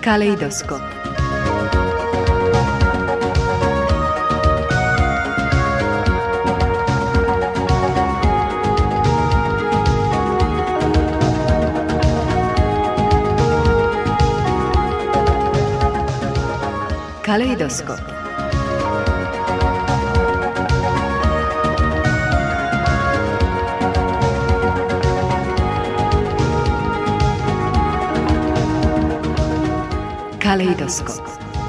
Kalejdoskop. Kalejdoskop. Kalejdoskop.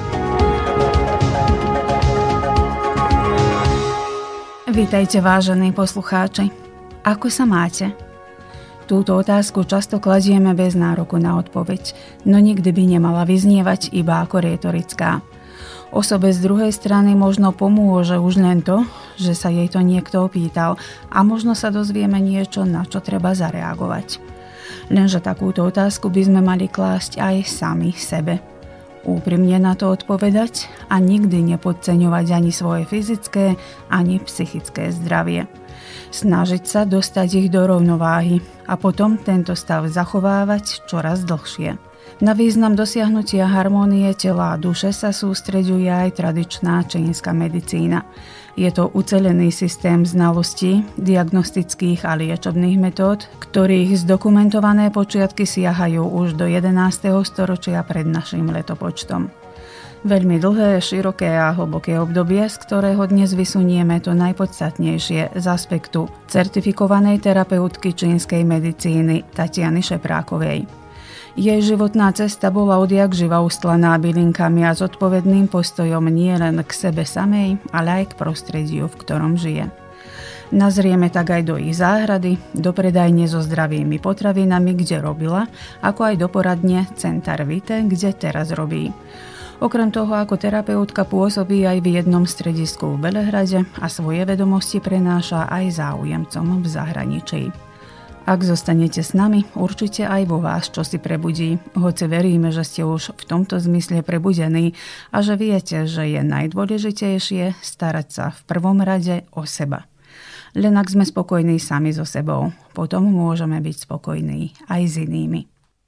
Vítajte, vážení poslucháči. Ako sa máte? Túto otázku často kladieme bez nároku na odpoveď, no nikdy by nemala vyznievať iba ako rétorická. Osobe z druhej strany možno pomôže už len to, že sa jej to niekto opýtal a možno sa dozvieme niečo, na čo treba zareagovať. Lenže takúto otázku by sme mali klásť aj sami sebe. Úprimne na to odpovedať a nikdy nepodceňovať ani svoje fyzické, ani psychické zdravie. Snažiť sa dostať ich do rovnováhy a potom tento stav zachovávať čoraz dlhšie. Na význam dosiahnutia harmónie tela a duše sa sústreďuje aj tradičná čínska medicína. Je to ucelený systém znalostí, diagnostických a liečebných metód, ktorých zdokumentované počiatky siahajú už do 11. storočia pred naším letopočtom. Veľmi dlhé, široké a hlboké obdobie, z ktorého dnes vysunieme to najpodstatnejšie z aspektu certifikovanej terapeutky čínskej medicíny Tatiany Šeprákovej. Jej životná cesta bola odjakživa ustlaná bylinkami a zodpovedným postojom nie len k sebe samej, ale aj k prostrediu, v ktorom žije. Nazrieme tak aj do ich záhrady, do predajne so zdravými potravinami, kde robila, ako aj do poradne Centar Vite, kde teraz robí. Okrem toho, ako terapeutka pôsobí aj v jednom stredisku v Belehrade a svoje vedomosti prenáša aj záujemcom v zahraničí. Ak zostanete s nami, určite aj vo vás čosi prebudí, hoci veríme, že ste už v tomto zmysle prebudení a že viete, že je najdôležitejšie starať sa v prvom rade o seba. Len ak sme spokojní sami so sebou, potom môžeme byť spokojní aj s inými.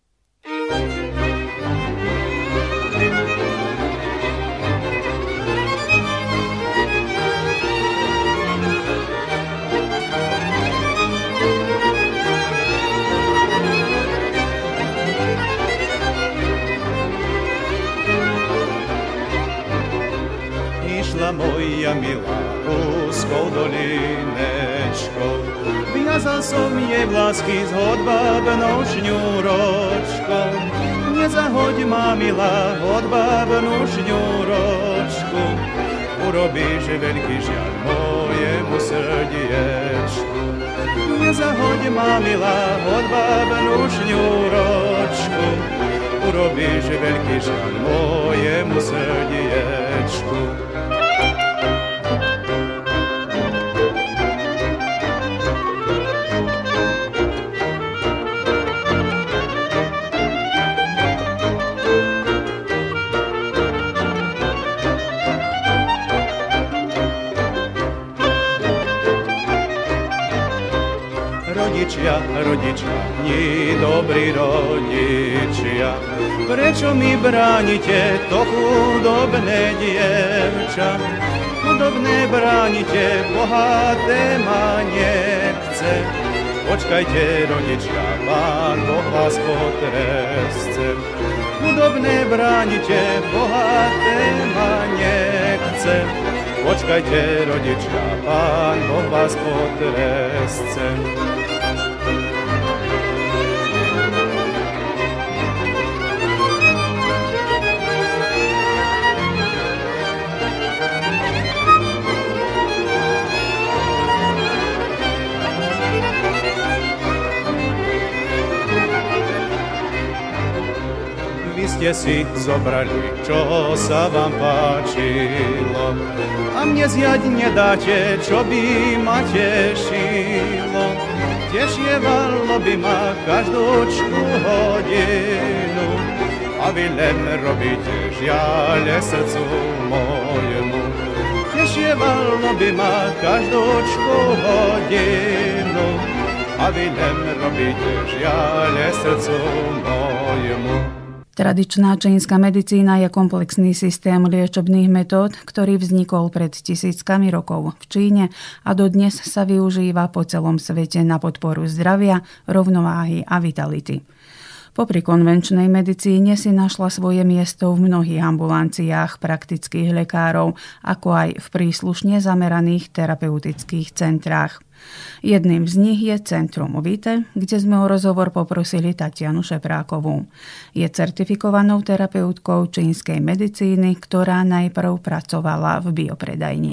Moja milá Ruskou dolinečkou, viazal som jej vlásky s hodbábnou šňúročkou. Nezahoď ma, milá, hodbábnu šňúročku, urobíš veľký žiaľ mojemu srdiečku. Nezahoď ma, milá, hodbábnu šňúročku, urobíš veľký žiaľ mojemu srdiečku. Rodičia, nie dobrí rodičia, prečo mi bránite to chudobné dievča? Chudobné bránite, bohaté ma nechce. Počkajte, rodičia, Pán Boh vás potresce. Chudobné bránite, bohaté ma nechce. Počkajte, rodičia, Pán Boh vás potresce. Ste si zobrali, čo sa vám páčilo, a mne zjať nedáte, čo by ma tešilo. Tešievalo by ma každúčku hodinu, a vy len robíte žiaľ srdcu mojemu. Tešievalo by ma každúčku hodinu, a vy len robíte žiaľ srdcu mojemu. Tradičná čínska medicína je komplexný systém liečebných metód, ktorý vznikol pred tisíckami rokov v Číne a dodnes sa využíva po celom svete na podporu zdravia, rovnováhy a vitality. Popri konvenčnej medicíne si našla svoje miesto v mnohých ambulanciách praktických lekárov, ako aj v príslušne zameraných terapeutických centrách. Jedným z nich je Centrum Vite, kde sme o rozhovor poprosili Tatianu Šeprákovú. Je certifikovanou terapeutkou čínskej medicíny, ktorá najprv pracovala v biopredajni.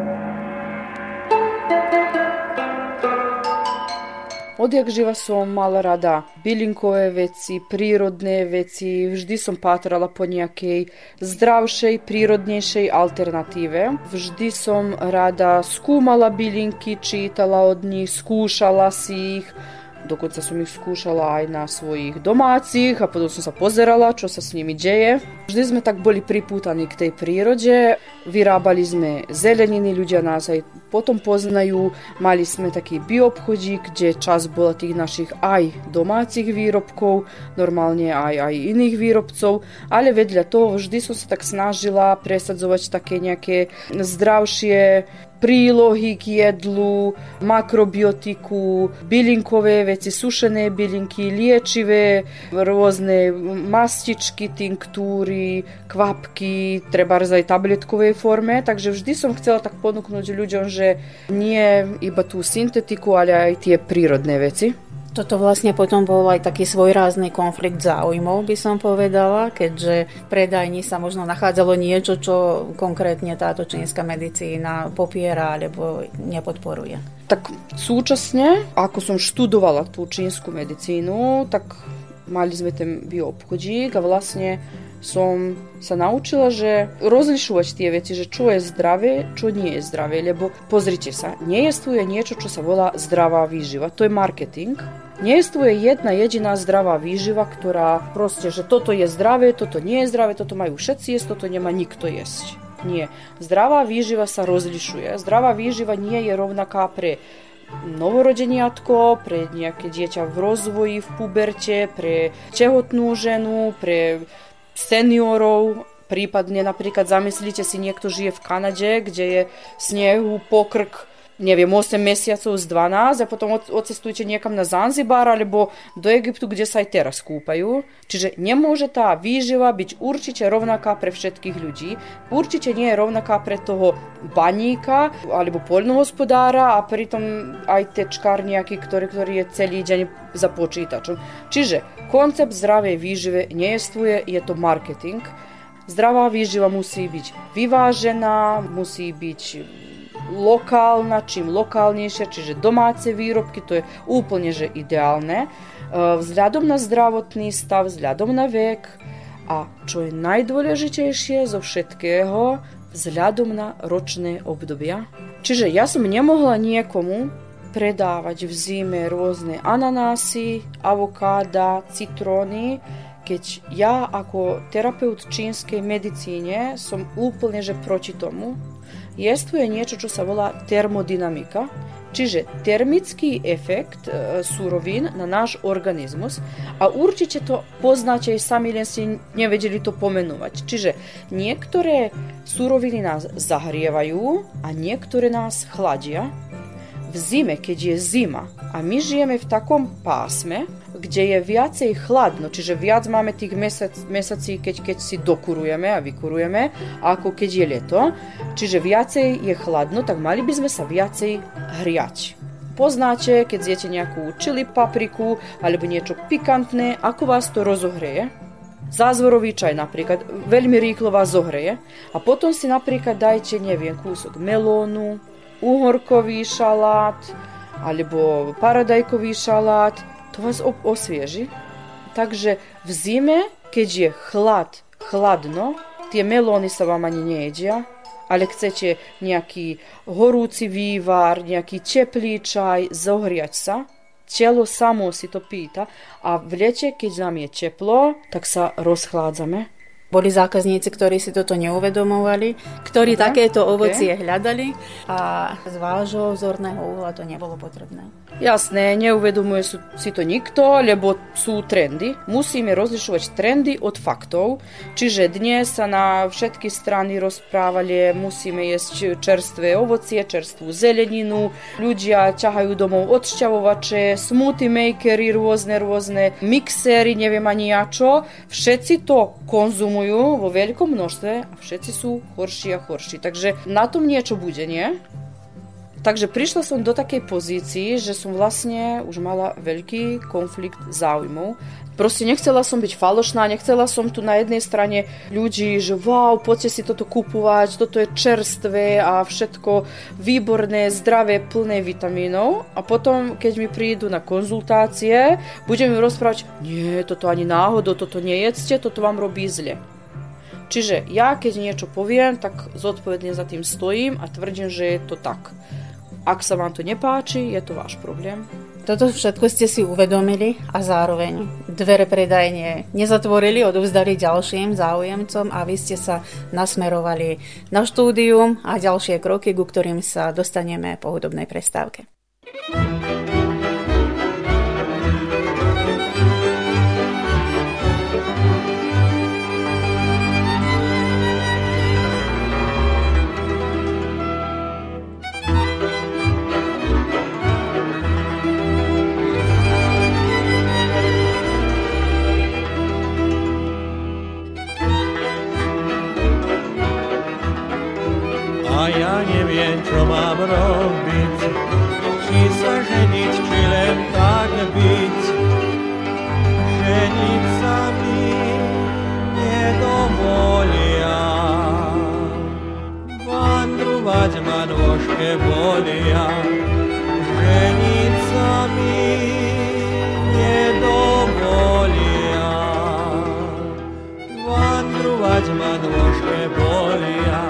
Odjak živa som mala rada bylinkové veci, prírodné veci, vždy som pátrala po nejakej zdravšej, prírodnejšej alternatíve. Vždy som rada skúmala bylinky, čítala od nich, skúšala si ich. Dokonca som ich skúšala aj na svojich domácich a potom som sa pozerala, čo sa s nimi deje. Vždy sme tak boli pripútaní k tej prírode. Vyrábali sme zeleniny, ľudia nás aj potom poznajú. Mali sme taký bioobchodík, kde časť bola tých našich aj domácich výrobkov, normálne aj iných výrobcov. Ale vedľa toho vždy som sa tak snažila presadzovať také nejaké zdravšie prílohy k jedlu, makrobiotiku, bylinkové veci, sušené bylinky, liečivé, rôzne mastičky, tinktúry, kvapky, trebárs aj tabletkovej forme. Takže vždy som chcela tak ponúknuť ľuďom, že nie iba tú syntetiku, ale aj tie prírodné veci. Toto vlastne potom bol aj taký svojrázny konflikt záujmov, by som povedala, keďže v predajni sa možno nachádzalo niečo, čo konkrétne táto čínska medicína popiera alebo nepodporuje. Tak súčasne, ako som študovala tú čínsku medicínu, tak mali sme ten bioobchodík a vlastne som sa naučila, že rozlišovať tie veci, že čo je zdravé, čo nie je zdravé, lebo pozrite sa, nejestvuje niečo, čo sa volá zdravá výživa, to je marketing. Nejestvuje jedna jediná zdravá výživa, ktorá proste, že toto je zdravé, toto nie je zdravé, toto majú všetci jesť, toto nemá nikto jesť. Nie. Zdravá výživa sa rozlišuje. Zdravá výživa nie je rovnaká pre novorodeniatko, pre nejaké dieťa v rozvoji, v puberte, pre tehotnú ženu, pre seniorov, prípadne napríklad zamyslíte si, niekto žije v Kanade, kde je snehu pokrk, neviem, 8 mesiacov z 12 a potom odcestujete niekam na Zanzibar alebo do Egyptu, kde sa aj teraz kúpajú. Čiže nemôže tá výživa byť určite rovnaká pre všetkých ľudí. Určite nie je rovnaká pre toho baníka alebo poľnohospodára a pritom aj tečkárniaky, ktorý je celý deň za počítačom. Čiže koncept zdravej výživy nejestvuje, je to marketing. Zdravá výživa musí byť vyvážená, musí byť lokálna, čím lokálnejšia, čiže domáce výrobky, to je úplne že ideálne. Vzhľadom na zdravotný stav, vzhľadom na vek a čo je najdôležitejšie zo všetkého, vzhľadom na ročné obdobia. Čiže ja som nemohla niekomu predávať v zime rôzne ananásy, avokáda, citróny, keď ja ako terapeut čínskej medicíne som úplne že proti tomu. Jestvuje niečo, čo sa volá termodynamika, čiže termický efekt surovín na náš organizmus a určite to poznáte aj sami, len ste nevedeli to pomenovať. Čiže niektoré suroviny nás zahrievajú a niektoré nás chladia. V zime, keď je zima a my žijeme v takom pásme, kde je viacej chladno, čiže viac máme tých mesací, keď si dokurujeme a vykurujeme, ako keď je leto, čiže viacej je chladno, tak mali by sme sa viacej hriať. Poznáte, keď zjete nejakú čili papriku alebo niečo pikantné, ako vás to rozohreje? Zázvorový čaj napríklad, veľmi rýchlo vás zohreje a potom si napríklad dajte, neviem, kúsok melónu, uhorkový šalát alebo paradajkový šalát, to vás osvieži. Takže v zime, keď je chladno, tie melóny sa vám ani nejedia, ale chcete nejaký horúci vývar, nejaký teplý čaj, zohriať sa, telo samo si to pýta a v lete, keď nám je teplo, tak sa rozchládzame. Boli zákazníci, ktorí si toto neuvedomovali, ktorí takéto ovocie hľadali a z vášho zorného uhla to nebolo potrebné. Jasné, neuvedomuje si to nikto, lebo sú trendy. Musíme rozlišovať trendy od faktov. Čiže dnes sa na všetky strany rozprávali, musíme jesť čerstvé ovocie, čerstvú zeleninu. Ľudia ťahajú domov odšťavovače, smoothie makery, rôzne mixéry, neviem ani ja čo. Všetci to konzumujú vo veľkom množstve a všetci sú horší a horší. Takže na tom niečo bude, nie? Takže prišla som do takej pozícii, že som vlastne už mala veľký konflikt záujmov. Proste nechcela som byť falošná, nechcela som tu na jednej strane ľudí, že wow, poďte si toto kupovať, toto je čerstvé a všetko výborné, zdravé, plné vitamínov. A potom, keď mi prídu na konzultácie, budem im rozprávať, nie, toto ani náhodou, toto nejedzte, toto vám robí zle. Čiže ja, keď niečo poviem, tak zodpovedne za tým stojím a tvrdím, že je to tak. Ak sa vám to nepáči, je to váš problém. Toto všetko ste si uvedomili a zároveň dvere predajne nezatvorili, odovzdali ďalším záujemcom a vy ste sa nasmerovali na štúdium a ďalšie kroky, ku ktorým sa dostaneme po hudobnej prestávke. A ja neviem, čo mám robiť, či sa ženiť, či len tak byť. Ženiť sa mi nedovolia, vandrovať ma nôžke bolia. Ženiť sa mi nedovolia, vandrovať ma nôžke bolia.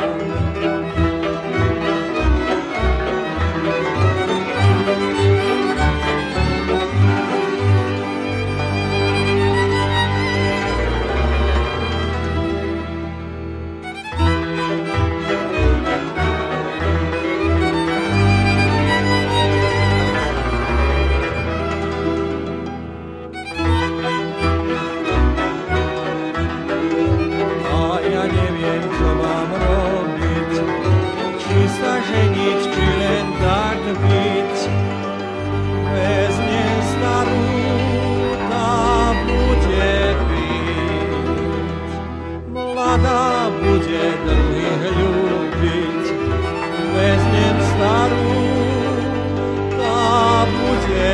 Ženiť, či len tak byť, väzne starú tá bude piť. Mladá bude druhých ľúbiť, väznem starú tá bude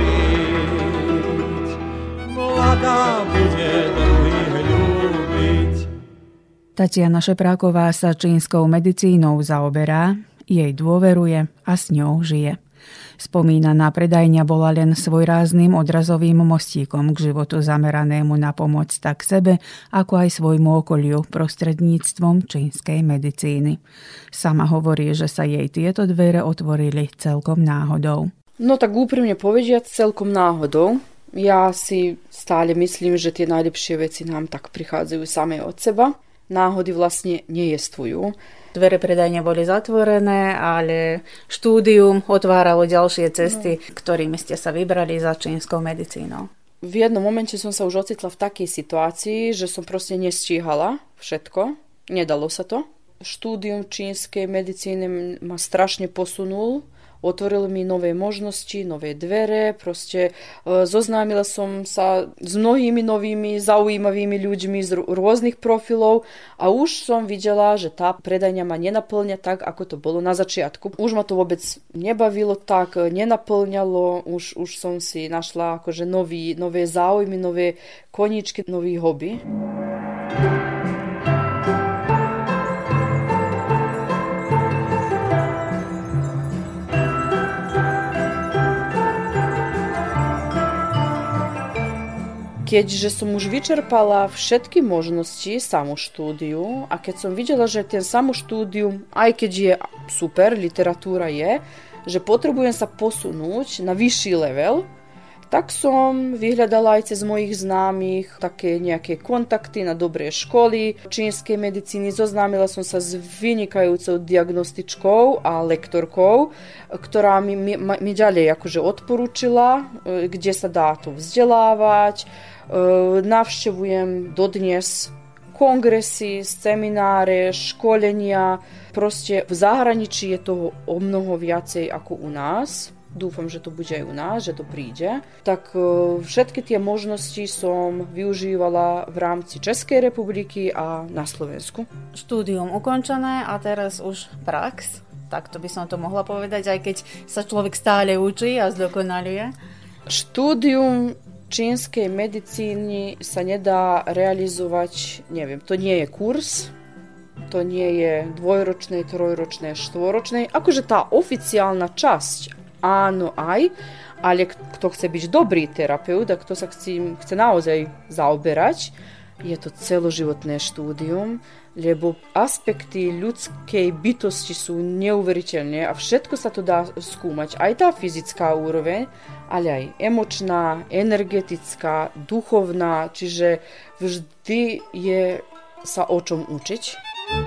piť. Mladá bude druhých ľúbiť. Tatiana Šepráková sa čínskou medicínou zaoberá, jej dôveruje a s ňou žije. Spomínaná predajňa bola len svojrázným odrazovým mostíkom k životu zameranému na pomoc tak sebe, ako aj svojmu okoliu prostredníctvom čínskej medicíny. Sama hovorí, že sa jej tieto dvere otvorili celkom náhodou. No tak úprimne povediac, celkom náhodou. Ja si stále myslím, že tie najlepšie veci nám tak prichádzajú samé od seba. Náhody vlastne nejestvujú. Dvere predajne boli zatvorené, ale štúdium otváralo ďalšie cesty, ktorými ste sa vybrali za čínskou medicínou. V jednom momente som sa už ocitla v takej situácii, že som proste nestíhala všetko. Nedalo sa to. Štúdium čínskej medicíny ma strašne posunul. Otvoril mi nové možnosti, nové dvere, proste zoznámila som sa s mnohými novými zaujímavými ľuďmi z rôznych profilov a už som videla, že tá predajňa ma nenaplňa tak, ako to bolo na začiatku. Už ma to vôbec nebavilo tak, nenaplňalo, už som si našla akože nové záujmy, nové koníčky, nový hobby. Keďže som už vyčerpala všetky možnosti samoštúdiu a keď som videla, že ten samoštúdium, aj keď je super, literatúra je, že potrebujem sa posunúť na vyšší level, Tak som vyhľadala aj cez mojich známych také nejaké kontakty na dobré školy čínskej medicíny. Zoznámila som sa s vynikajúcou diagnostičkou a lektorkou, ktorá mi ďalej akože odporúčila, kde sa dá to vzdelávať. Navštevujem dodnes kongresy, semináre, školenia. Proste v zahraničí je toho o mnoho viacej ako u nás. Dúfam, že to bude aj u nás, že to príde. Tak všetky tie možnosti som využívala v rámci Českej republiky a na Slovensku. Štúdium ukončené a teraz už prax. Tak to by som to mohla povedať, aj keď sa človek stále učí a zdokonaluje. Štúdium čínskej medicíny sa nedá realizovať, neviem, to nie je kurz, to nie je dvojročné, trojročné, štvoročné. Akože tá oficiálna časť áno aj, ale kto chce byť dobrý terapeut a kto sa chce naozaj zaoberať, je to celoživotné štúdium, lebo aspekty ľudskej bytosti sú neuveriteľné a všetko sa to dá skúmať. Aj tá fyzická úroveň, ale aj emočná, energetická, duchovná, čiže vždy je sa o čom učiť.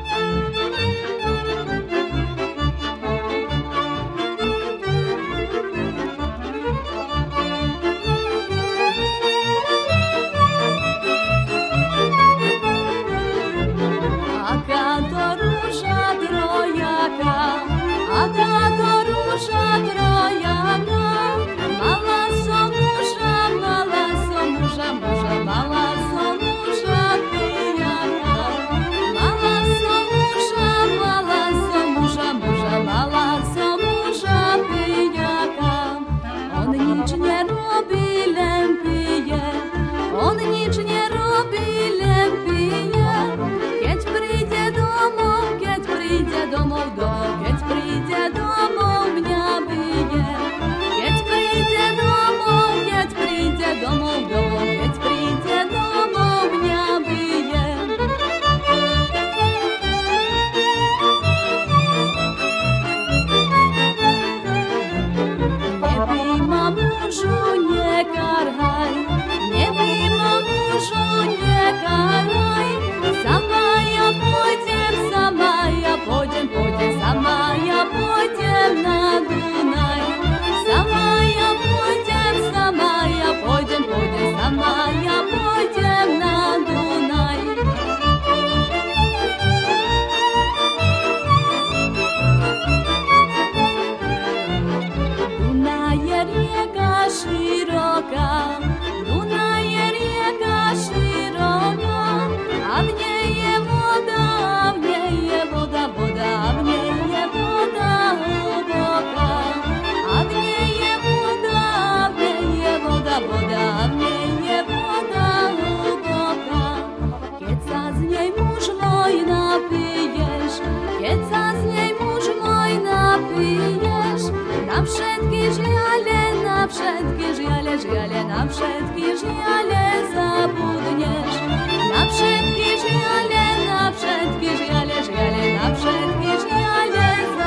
Na všetky žiale zabudneš, na všetky žiale, na všetky žiale, na všetky žiale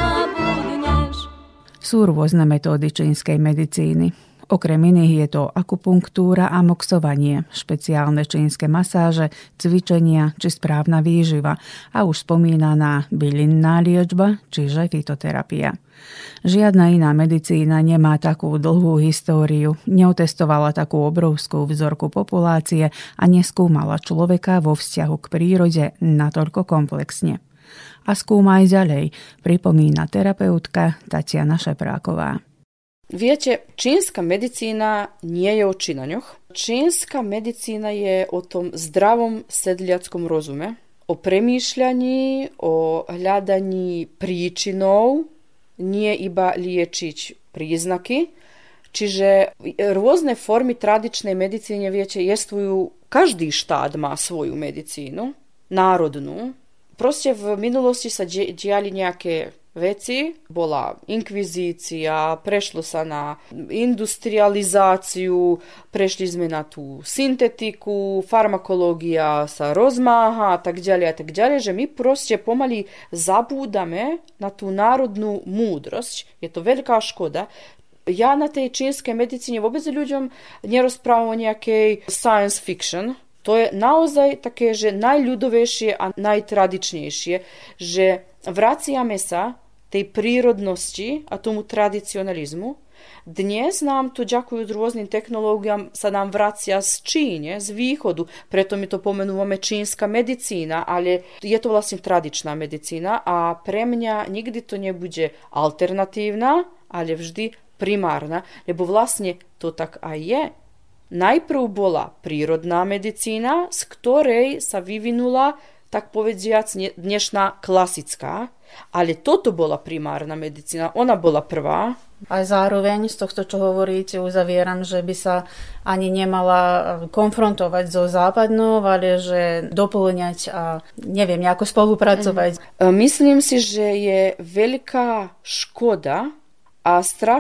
zabudneš. Sú rôzne metódy čínskej medicíny. Okrem iných je to akupunktúra a moxovanie, špeciálne čínske masáže, cvičenia či správna výživa a už spomínaná bylinná liečba, čiže fitoterapia. Žiadna iná medicína nemá takú dlhú históriu, neotestovala takú obrovskú vzorku populácie a neskúmala človeka vo vzťahu k prírode natoľko komplexne. A skúma aj ďalej, pripomína terapeutka Tatiana Šepráková. Viete, čínska medicína nie je o činaňoch. Čínska medicína je o tom zdravom sedliackom rozume, o premýšľaní, o hľadaní príčinov, nie iba liečiť príznaky. Čiže rôzne formy tradičnej medicíny, viete, jestvujú, každý štát má svoju medicínu, národnú. Proste v minulosti sa diali nejaké veci, bola inkvizícia, prešlo sa na industrializáciu, prešli sme na tú syntetiku, farmakológia sa rozmáha a tak ďalej, že my proste pomaly zabúdame na tú národnú múdrosť. Je to veľká škoda. Ja na tej čínskej medicíne vôbec ľuďom nerozprávam o nejakej science fiction. To je naozaj také, že najľudovejšie a najtradičnejšie, že vraciame sa tej prírodnosti a tomu tradicionalizmu. Dnes nám to, ďakujú rôznym technológiám, sa nám vracia z Číne, z východu, preto my to pomenúvame čínska medicína, ale je to vlastne tradičná medicína a pre mňa nikdy to nebude alternatívna, ale vždy primárna, lebo vlastne to tak aj je. Najprv bola prírodná medicína, z ktorej sa vyvinula, tak povediac, dnešná klasická, ale toto bola primárna medicína, ona bola prvá. A zároveň z tohto, čo hovoríte, uzavieram, že by sa ani nemala konfrontovať so západnou, ale že doplňať a neviem, nejako spolupracovať. Myslím si, že je veľká škoda a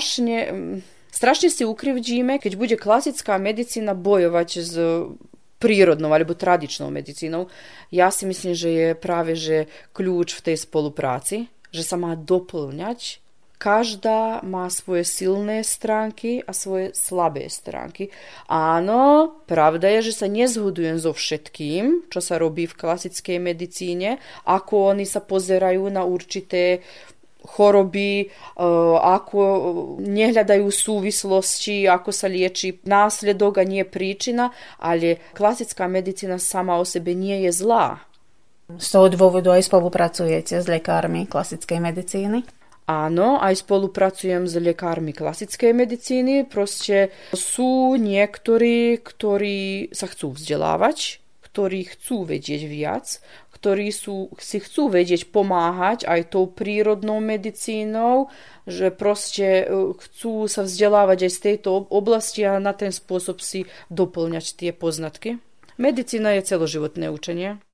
strašne si ukrivdíme, keď bude klasická medicína bojovať s prírodnou alebo tradičnou medicínou. Ja si myslím, že je práve že kľúč v tej spolupráci, že sa má doplňať. Každá má svoje silné stránky a svoje slabé stránky. Áno, pravda je, že sa nezhodujem so všetkým, čo sa robí v klasickej medicíne, ako oni sa pozerajú na určité choroby, ako nehľadajú súvislosti, ako sa lieči následok a nie príčina, ale klasická medicína sama o sebe nie je zlá. Z toho dôvodu aj spolupracujete s lekármi klasickej medicíny? Áno, aj spolupracujem s lekármi klasickej medicíny. Proste sú niektorí, ktorí sa chcú vzdelávať, ktorí chcú vedieť viac, ktorí si chcú vedieť pomáhať aj tou prírodnou medicínou, že proste chcú sa vzdelávať aj z tejto oblasti a na ten spôsob si doplňať tie poznatky. Medicína je celoživotné učenie.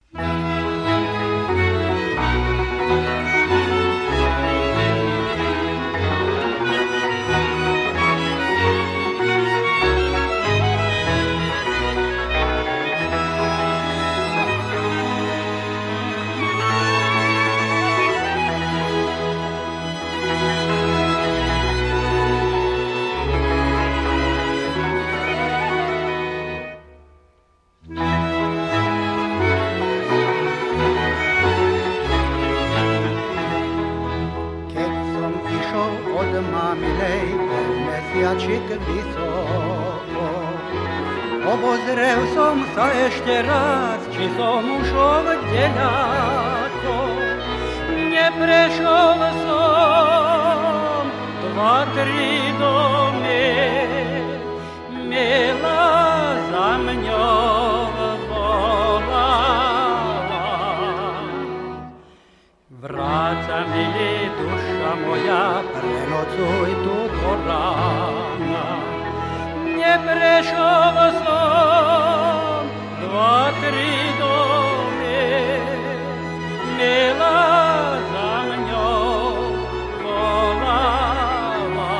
Mesiačik vysoko. Obozrel som sa ešte raz, či som ušol ďaleko. Neprešiel som 2-3 domy, milá za mňou volala. Vráca mi duša moja, prenocuj tu do rána. Neprešiel som 2-3 domy, milá za mňou volala.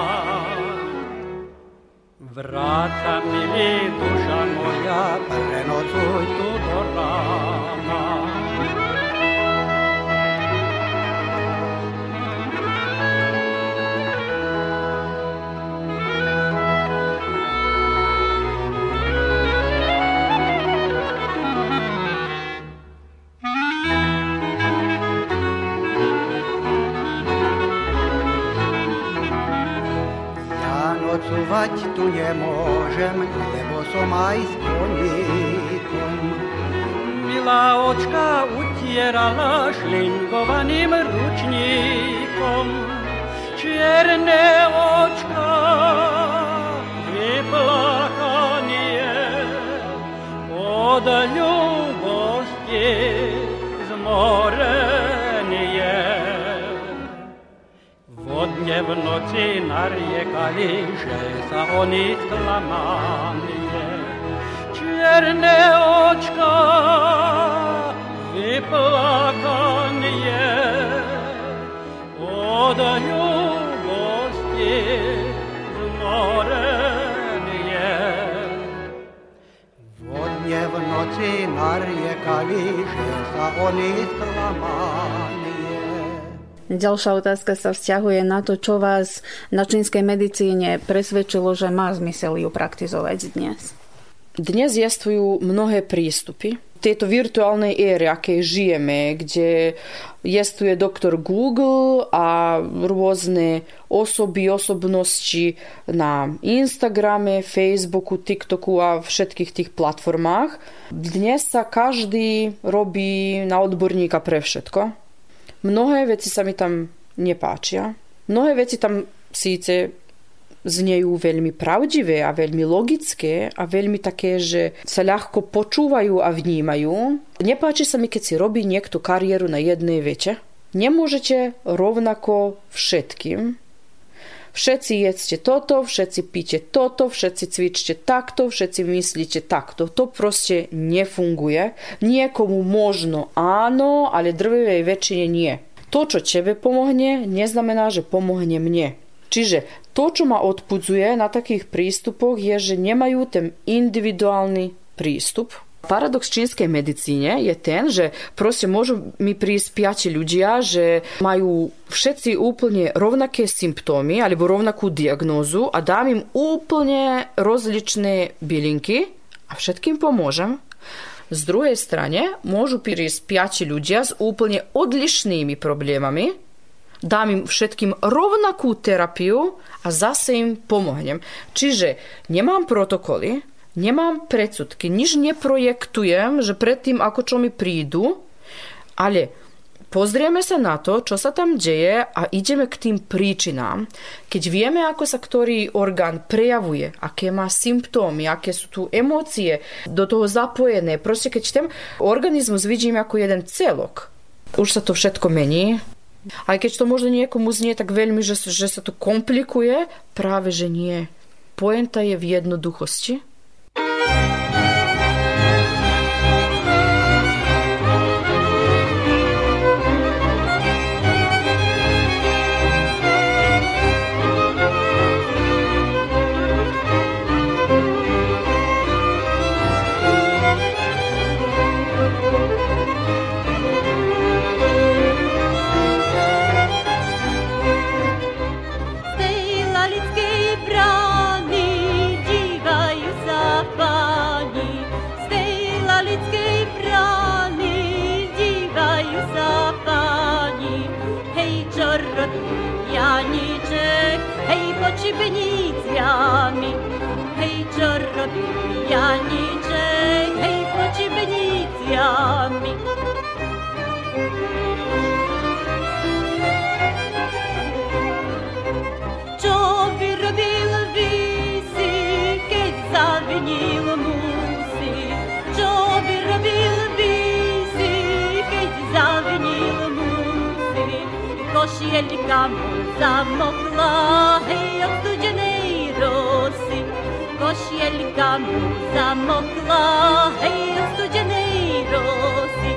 Vráca mi duša moja, prenocuj tu do rána. Nocovať tu nemôžem, lebo som aj s koníkom. Milá očka utierala šlingovaným ručníkom. Čierne očka, vyplakanie, od ľubosti zmorenie. Vodne v noci nariekali, že sa oni sklamanie. Čierne očka, vyplakanie, od ľubosti zmorenie. Vodne v noci nariekali, že sa oni sklamanie. Ďalšia otázka sa vzťahuje na to, čo vás na čínskej medicíne presvedčilo, že má zmysel ju praktizovať dnes. Dnes existujú mnohé prístupy. Tejto virtuálnej ére, akej žijeme, kde existuje doktor Google a rôzne osobnosti na Instagrame, Facebooku, TikToku a všetkých tých platformách. Dnes sa každý robí na odborníka pre všetko. Mnohé veci sa mi tam nepáčia. Mnohé veci tam síce znejú veľmi pravdivé a veľmi logické a veľmi také, že sa ľahko počúvajú a vnímajú. Nepáči sa mi, keď si robí niekto kariéru na jednej vete. Nemôžete rovnako všetkým. Všetci jedzte toto, všetci píte toto, všetci cvičte takto, všetci myslíte takto. To proste nefunguje. Niekomu možno áno, ale drvivej väčšine nie. To, čo tebe pomohne, neznamená, že pomohne mne. Čiže to, čo ma odpudzuje na takých prístupoch, je, že nemajú ten individuálny prístup. Paradox čínskej medicíne je ten, že proste môžu mi prísť 5 ľudia, že majú všetci úplne rovnaké symptómy alebo rovnakú diagnózu a dám im úplne rozličné bylinky a všetkým pomôžem. Z druhej strane môžu prísť 5 ľudia s úplne odlišnými problémami, dám im všetkým rovnakú terapiu a zase im pomohnem. Čiže nemám protokoly, nemám predsudky, nič neprojektujem, že predtým, ako čo mi prídu, ale pozrieme sa na to, čo sa tam deje a ideme k tým príčinám. Keď vieme, ako sa ktorý orgán prejavuje, aké má symptómy, aké sú tu emócie do toho zapojené, proste keď ten organizmus vidíme ako jeden celok, už sa to všetko mení. Aj keď to možno niekomu znie tak veľmi, že sa to komplikuje, práve že nie. Pointa je v jednoduchosti. Čibnicami, hej, čo robí Janíček, hej, po čibnicami. Čo by robil Visi, keď zavinil musí? Čo by robil Visi, keď zavinil musí? Košielka mu zamokla, hej, od studenej rosy. Košielka mu zamokla, hej, od studenej rosy.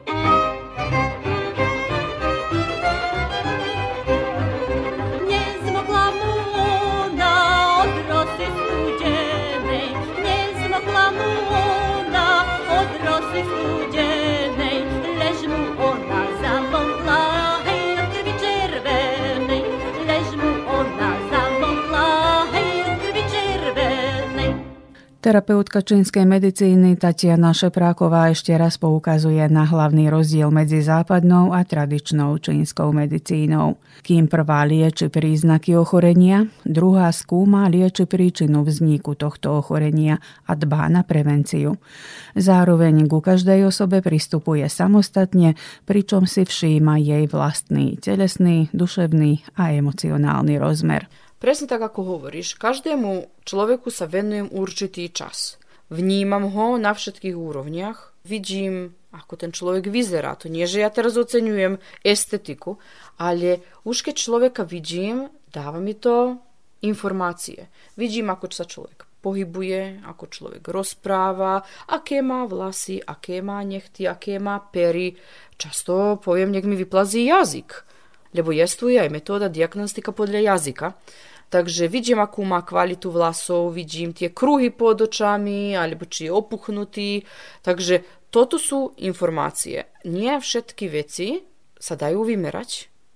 Nezmokla mu ona od rosy studenej, nezmokla mu ona od rosy studenej, lež mu ona zamokla, Terapeutka čínskej medicíny Tatiana Šepráková ešte raz poukazuje na hlavný rozdiel medzi západnou a tradičnou čínskou medicínou. Kým prvá lieči príznaky ochorenia, druhá skúma lieči príčinu vzniku tohto ochorenia a dbá na prevenciu. Zároveň ku každej osobe pristupuje samostatne, pričom si všíma jej vlastný telesný, duševný a emocionálny rozmer. Presne tak, ako hovoríš, každému človeku sa venujem určitý čas. Vnímam ho na všetkých úrovniach, vidím, ako ten človek vyzerá. To nie, že ja teraz oceňujem estetiku, ale už keď človeka vidím, dáva mi to informácie. Vidím, ako sa človek pohybuje, ako človek rozpráva, aké má vlasy, aké má nechty, aké má pery. Často poviem, nech mi vyplazí jazyk, lebo jestuje aj metóda diagnostika podľa jazyka. Takže vidím, akú má kvalitu vlasov, vidím tie kruhy pod očami, alebo či je opuchnutý. Takže toto sú informácie. Nie všetky veci sa dajú vymerať,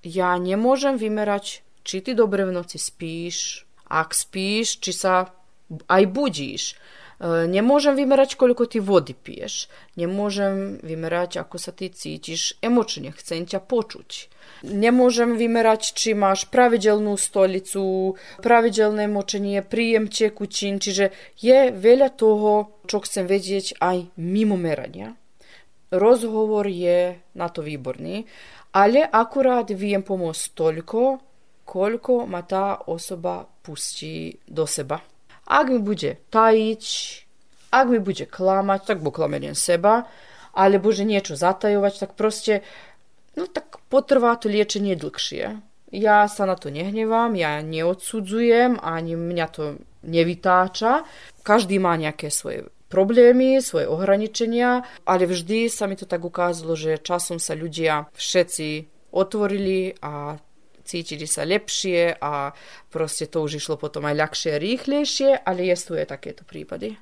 ja nie môžem vymerať, či ty dobre v noci spíš, ak spíš, či sa aj budíš. Nemôžem vymerať, koľko ty vody piješ. Nemôžem vymerať, ako sa ty cítiš emočne, chcem ťa počuť. Nemôžem vymerať, či máš pravidelnú stolicu, pravidelné močenie, príjem tekutín, čiže je veľa toho, čo chcem vedieť aj mimo merania. Rozhovor je na to výborný, ale akurát viem pomôcť toľko, koľko ma tá osoba pustí do seba. Ak mi bude tajiť, ak mi bude klamať, tak buklame len seba, alebo že niečo zatajovať, tak proste, tak potrvá to liečenie dlhšie. Ja sa na to nehnevám, ja neodsudzujem, ani mňa to nevytáča. Každý má nejaké svoje problémy, svoje ohraničenia, ale vždy sa mi to tak ukázalo, že časom sa ľudia všetci otvorili a cítili sa lepšie a proste to už išlo potom aj ľahšie a rýchlejšie, ale jestuje takéto prípady.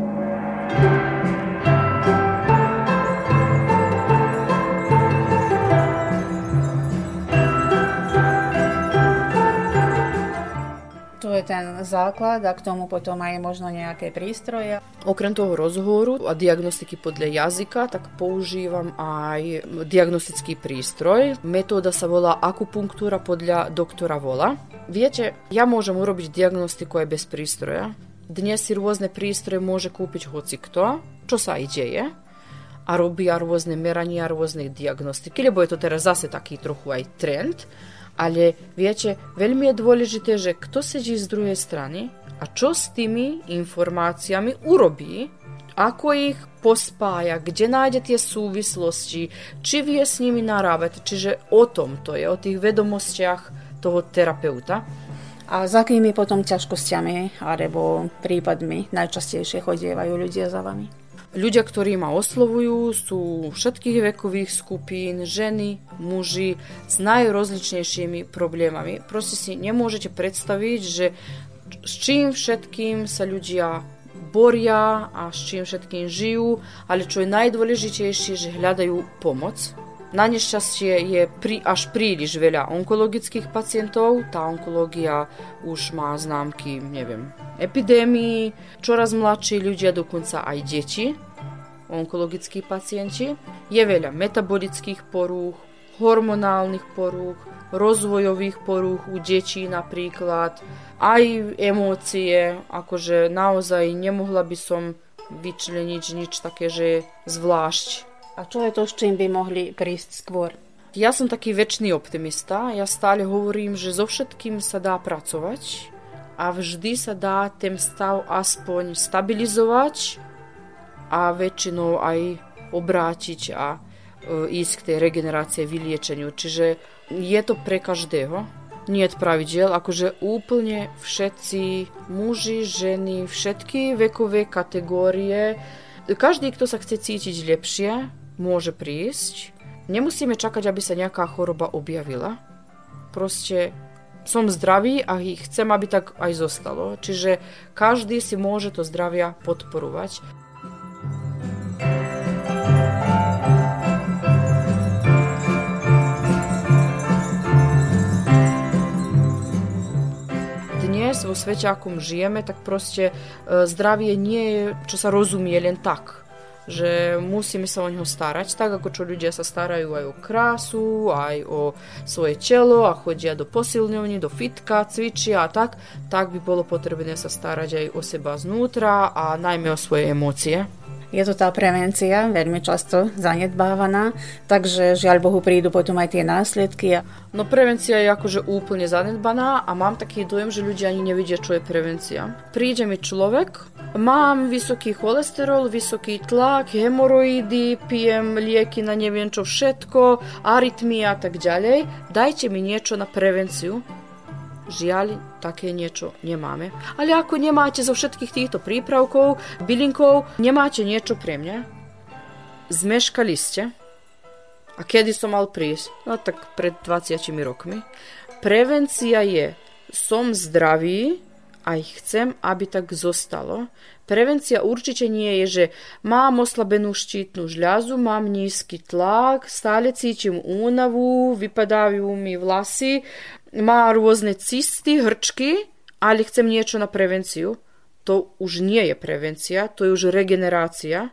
To je ten základ a k tomu potom aj možno nejaké prístroje. Okrem toho rozhovoru a diagnostiky podľa jazyka, tak používam aj diagnostický prístroj. Metóda sa volá akupunktúra podľa doktora Vola. Viete, ja môžem urobiť diagnostiku aj bez prístroja. Dnes si rôzne prístroje môže kúpiť hocikto, čo sa aj deje. A robia rôzne merania, rôzne diagnostiky, lebo je to teraz zase taký trochu aj trend. Ale viete, veľmi je dôležité, že kto sedí z druhej strany a čo s tými informáciami urobí, ako ich pospája, kde nájde tie súvislosti, či vie s nimi narábať. Čiže o tom to je, o tých vedomostiach toho terapeuta. A za akými potom ťažkosťami alebo prípadmi najčastejšie chodievajú ľudia za vami? Ľudia, ktorí ma oslovujú, sú všetkých vekových skupín, ženy, muži s najrozličnejšími problémami. Proste si nemôžete predstaviť, že s čím všetkým sa ľudia boria a s čím všetkým žijú, ale čo je najdôležitejšie, že hľadajú pomoc. Na nešťastie je až príliš veľa onkologických pacientov. Tá onkológia už má známky, epidémií. Čoraz mladší ľudia, dokonca aj deti, onkologickí pacienti. Je veľa metabolických porúch, hormonálnych porúch, rozvojových porúch u detí napríklad. Aj emócie, akože naozaj nemohla by som vyčleniť nič také, že je zvlášť. A čo je to, s čím by mohli prísť skôr? Ja som taký večný optimista. Ja stále hovorím, že so všetkým sa dá pracovať a vždy sa dá ten stav aspoň stabilizovať a väčšinou aj obrátiť a ísť k tej regenerácii, vyliečeniu. Čiže je to pre každého. Nie je pravidiel, akože úplne všetci muži, ženy, všetky vekové kategórie, každý, kto sa chce cítiť lepšie, môže prísť. Nemusíme čakať, aby sa nejaká choroba objavila. Proste som zdravý a chcem, aby tak aj zostalo. Čiže každý si môže to zdravia podporovať. Dnes vo svete, akom žijeme, tak proste zdravie nie je, čo sa rozumie len tak. Že musíme sa o neho starať, tak ako čo ľudia sa starajú aj o krásu, aj o svoje telo a chodia do posilňovní, do fitka, cvičia a tak by bolo potrebné sa starať aj o seba znútra a najmä o svoje emócie. Je to tá prevencia, veľmi často zanedbávaná, takže žiaľ Bohu prídu potom aj tie následky. No prevencia je akože úplne zanedbaná a mám taký dojem, že ľudia ani nevedia, čo je prevencia. Príde mi človek, mám vysoký cholesterol, vysoký tlak, hemoroidy, pijem lieky na neviem čo všetko, arytmia a tak ďalej. Dajte mi niečo na prevenciu. Žiaľ, také niečo nemáme. Ale ako nemáte zo všetkých týchto prípravkov, bylinkov, nemáte niečo pre mňa? Zmeškali ste. A kedy som mal prísť? No tak pred 20 rokmi. Prevencia je, som zdravý a chcem, aby tak zostalo. Prevencia určite nie je, že mám oslabenú štítnu žľazu, mám nízky tlak, stále cítim únavu, vypadávajú mi vlasy, má rôzne cysty, hrčky, ale chcem niečo na prevenciu. To už nie je prevencia, to je už regenerácia.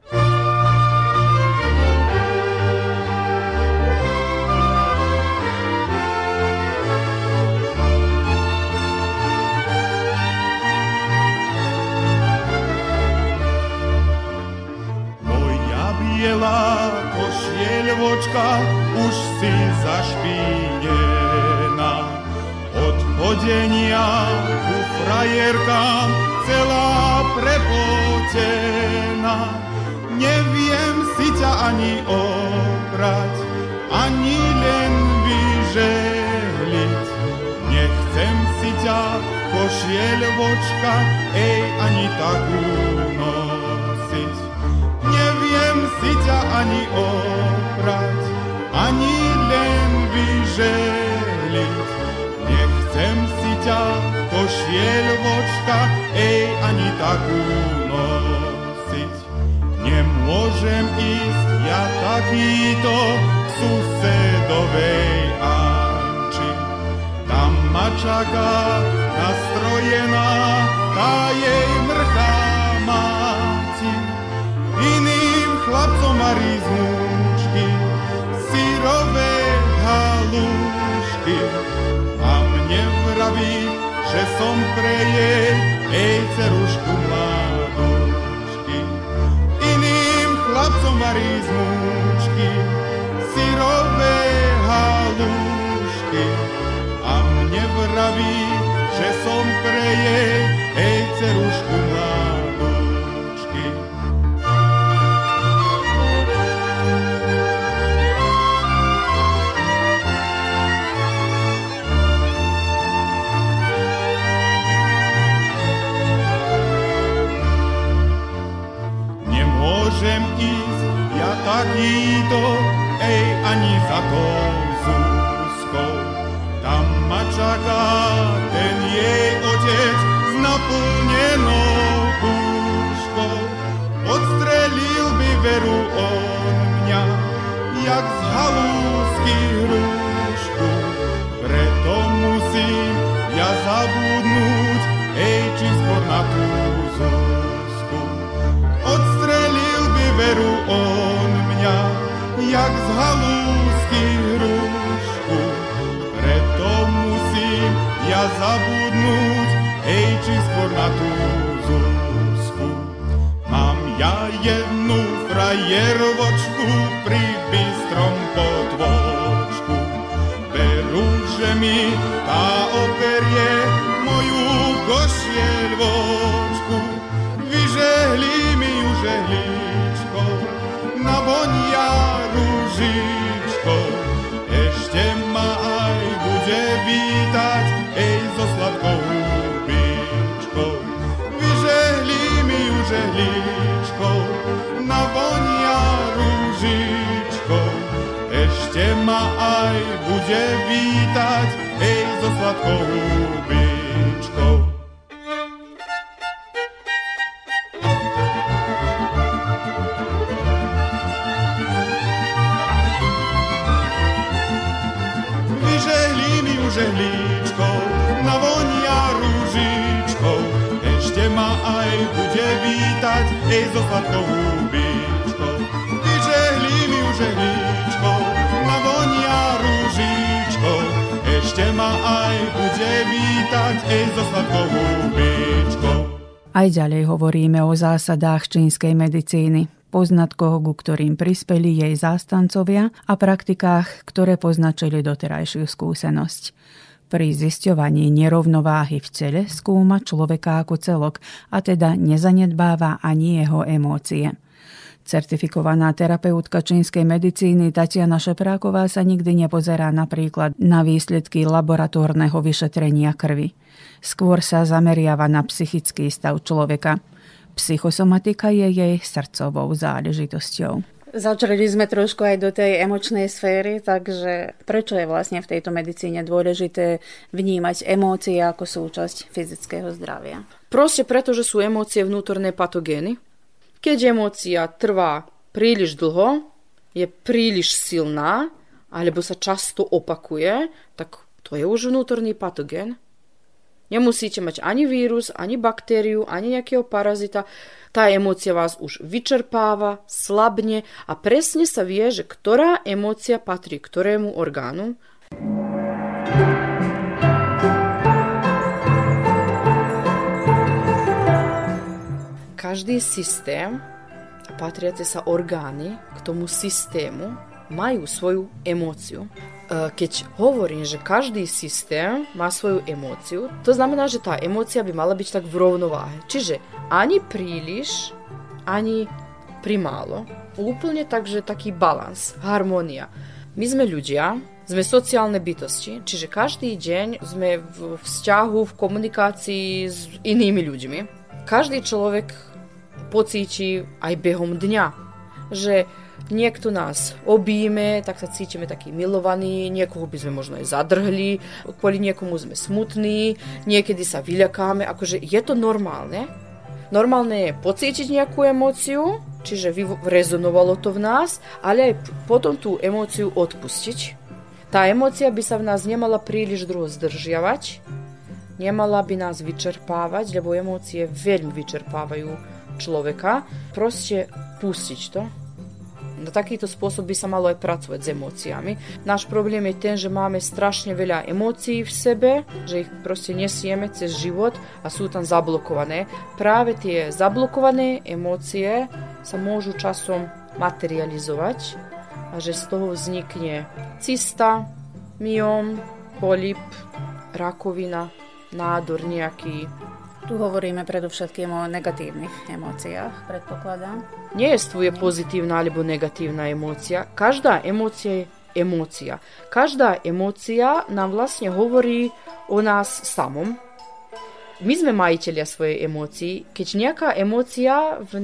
Biela košieľočka už si zašpínená. Od chodenia ku frajerkám celá prepotená. Neviem si ťa ani oprať, ani len vyžehliť. Nechcem si ťa, košieľočka, ani takú nosiť. Neviem si ťa ani oprať, ani len vyžehliť. Nechcem si ťa, košieľočka, ani takú nosiť. Nemôžem ísť ja takýto k susedovej Anči. Tam ma čaká nastrojená tá jej mrchá máti. Iným chlapcom a rizmúčky, syrové halúšky. A mne vraví, že som pre jej cerušku mladúčky. Iným chlapcom a rizmúčky, syrové halúšky. A mne vraví, že som pre jej cerušku mladúčky. Nemôžem ísť ja takýto, ani za tou Zuzkou. Tam ma čaká ten jej otec s naplnenou puškou. Odstrelil by veru on mňa, jak z halúsky hrušku. Preto musím ja zabudnúť, či skôr na tú Zuzku. Odstrelil by veru on mňa, jak z halúsky hrušku. Preto musím ja zabudnúť, či skôr na tú Zuzku. Mám ja jednu frajerovočku pri bystrom potvočku. Veru, že mi tá operie moju košieľočku. Vyžehli mi ju žehličkou, navonia ružičkou. Ešte ma aj bude vítať, so sladkou húbičkou. Vyžehli mi ju žehličkou, navonia ružičkou. Ešte ma aj bude vítať, so sladkou húbičkou. Žehličkou, navonia rúžičkou, ešte ma aj bude vítať, so sladkou húbičkou. Vyžehli mi ju žehličkou, navonia rúžičkou, ešte ma aj bude vítať, so sladkou húbičkou. Aj ďalej hovoríme o zásadách čínskej medicíny, poznatkoch, ku ktorým prispeli jej zástancovia a praktikách, ktoré poznačili doterajšiu skúsenosť. Pri zisťovaní nerovnováhy v tele skúma človeka ako celok a teda nezanedbáva ani jeho emócie. Certifikovaná terapeutka čínskej medicíny Tatiana Šepráková sa nikdy nepozerá napríklad na výsledky laboratórneho vyšetrenia krvi. Skôr sa zameriava na psychický stav človeka. Psychosomatika je jej srdcovou záležitosťou. Začali sme trošku aj do tej emočnej sféry, takže prečo je vlastne v tejto medicíne dôležité vnímať emócie ako súčasť fyzického zdravia? Proste preto, že sú emócie vnútorné patogény. Keď emócia trvá príliš dlho, je príliš silná, alebo sa často opakuje, tak to je už vnútorný patogén. Nemusíte mať ani vírus, ani baktériu, ani nejakého parazita. Tá emócia vás už vyčerpáva, slabne a presne sa vie, že ktorá emócia patrí ktorému orgánu. Každý systém a patriace sa orgány k tomu systému majú svoju emóciu. Keď hovorím, že každý systém má svoju emóciu, to znamená, že tá emócia by mala byť tak v rovnováhe. Čiže ani príliš, ani primálo. Úplne tak, že taký balans, harmónia. My sme ľudia, sme sociálne bytosti, čiže každý deň sme v vzťahu, v komunikácii s inými ľuďmi. Každý človek pocíti aj behom dňa, že niekto nás objíme, tak sa cítime taký milovaní, niekoho by sme možno aj zadrhli, kvôli niekomu sme smutní, niekedy sa vyľakáme, akože je to normálne. Normálne je pocítiť nejakú emóciu, čiže rezonovalo to v nás, ale aj potom tú emóciu odpustiť. Tá emócia by sa v nás nemala príliš dlho zdržiavať, nemala by nás vyčerpávať, lebo emócie veľmi vyčerpávajú človeka. Proste pustiť to. Na takýto spôsob by sa malo aj pracovať s emóciami. Náš problém je ten, že máme strašne veľa emócií v sebe, že ich proste nesieme cez život a sú tam zablokované. Práve tie zablokované emócie sa môžu časom materializovať a že z toho vznikne cysta, myom, polip, rakovina, nádor nejaký. Tu hovoríme predovšetkým o negatívnych emóciách, predpokladám. Nie je pozitívna alebo negatívna emócia. Každá emócia je emócia. Každá emócia nám vlastne hovorí o nás samom. My sme majitelia svojej emócií. Keď nejaká emócia v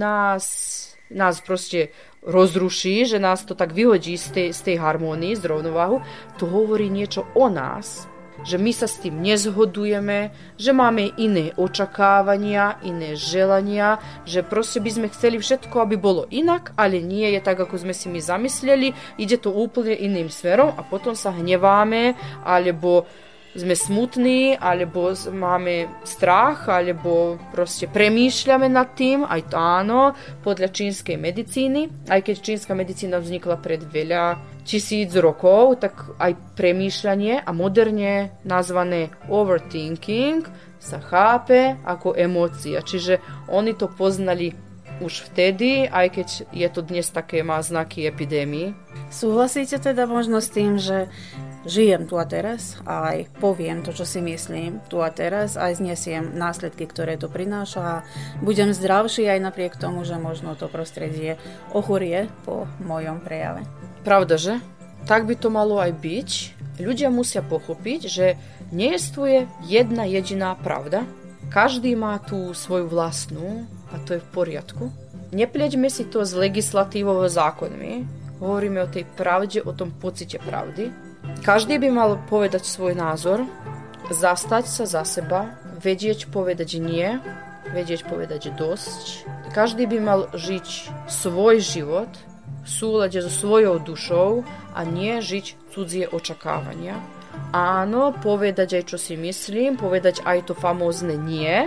nás proste rozruší, že nás to tak vyhodí z tej harmónii, z rovnováhu, to hovorí niečo o nás, že my sa s tým nezhodujeme, že máme iné očakávania, iné želania, že proste by sme chceli všetko, aby bolo inak, ale nie je tak, ako sme si my zamysleli, ide to úplne iným smerom a potom sa hneváme, alebo sme smutní, alebo máme strach, alebo proste premýšľame nad tým, aj to áno, podľa čínskej medicíny, aj keď čínska medicína vznikla pred veľa 1000 rokov, tak aj premýšľanie a moderne nazvané overthinking sa chápe ako emócia. Čiže oni to poznali už vtedy, aj keď je to dnes také, má znaky epidémii. Súhlasíte teda možno s tým, že žijem tu a teraz a aj poviem to, čo si myslím tu a teraz, aj znesiem následky, ktoré to prináša a budem zdravší aj napriek tomu, že možno to prostredie ochorie po mojom prejave? Pravda, že? Tak by to malo aj byť. Ľudia musia pochopiť, že nejestvuje jedna jediná pravda. Každý má tú svoju vlastnú a to je v poriadku. Nepleďme si to s legislatívou a zákonmi. Hovoríme o tej pravde, o tom pocite pravdy. Každý by mal povedať svoj názor, zastať sa za seba, vedieť povedať nie, vedieť povedať dosť. Každý by mal žiť svoj život v súlade so svojou dušou a nie žiť cudzie očakávania. Áno, povedať aj čo si myslím, povedať aj to famózne nie.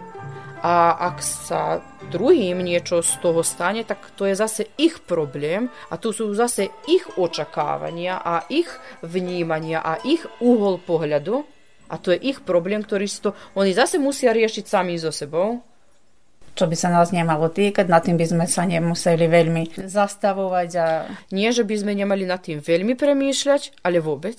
A ak sa druhým niečo z toho stane, tak to je zase ich problém a tu sú zase ich očakávania a ich vnímania a ich uhol pohľadu a to je ich problém, ktorý si to oni zase musia riešiť sami so sebou. Čo by sa nás nemalo týkať, nad tým by sme sa nemuseli veľmi zastavovať. Nie, že by sme nemali nad tým veľmi premýšľať, ale vôbec.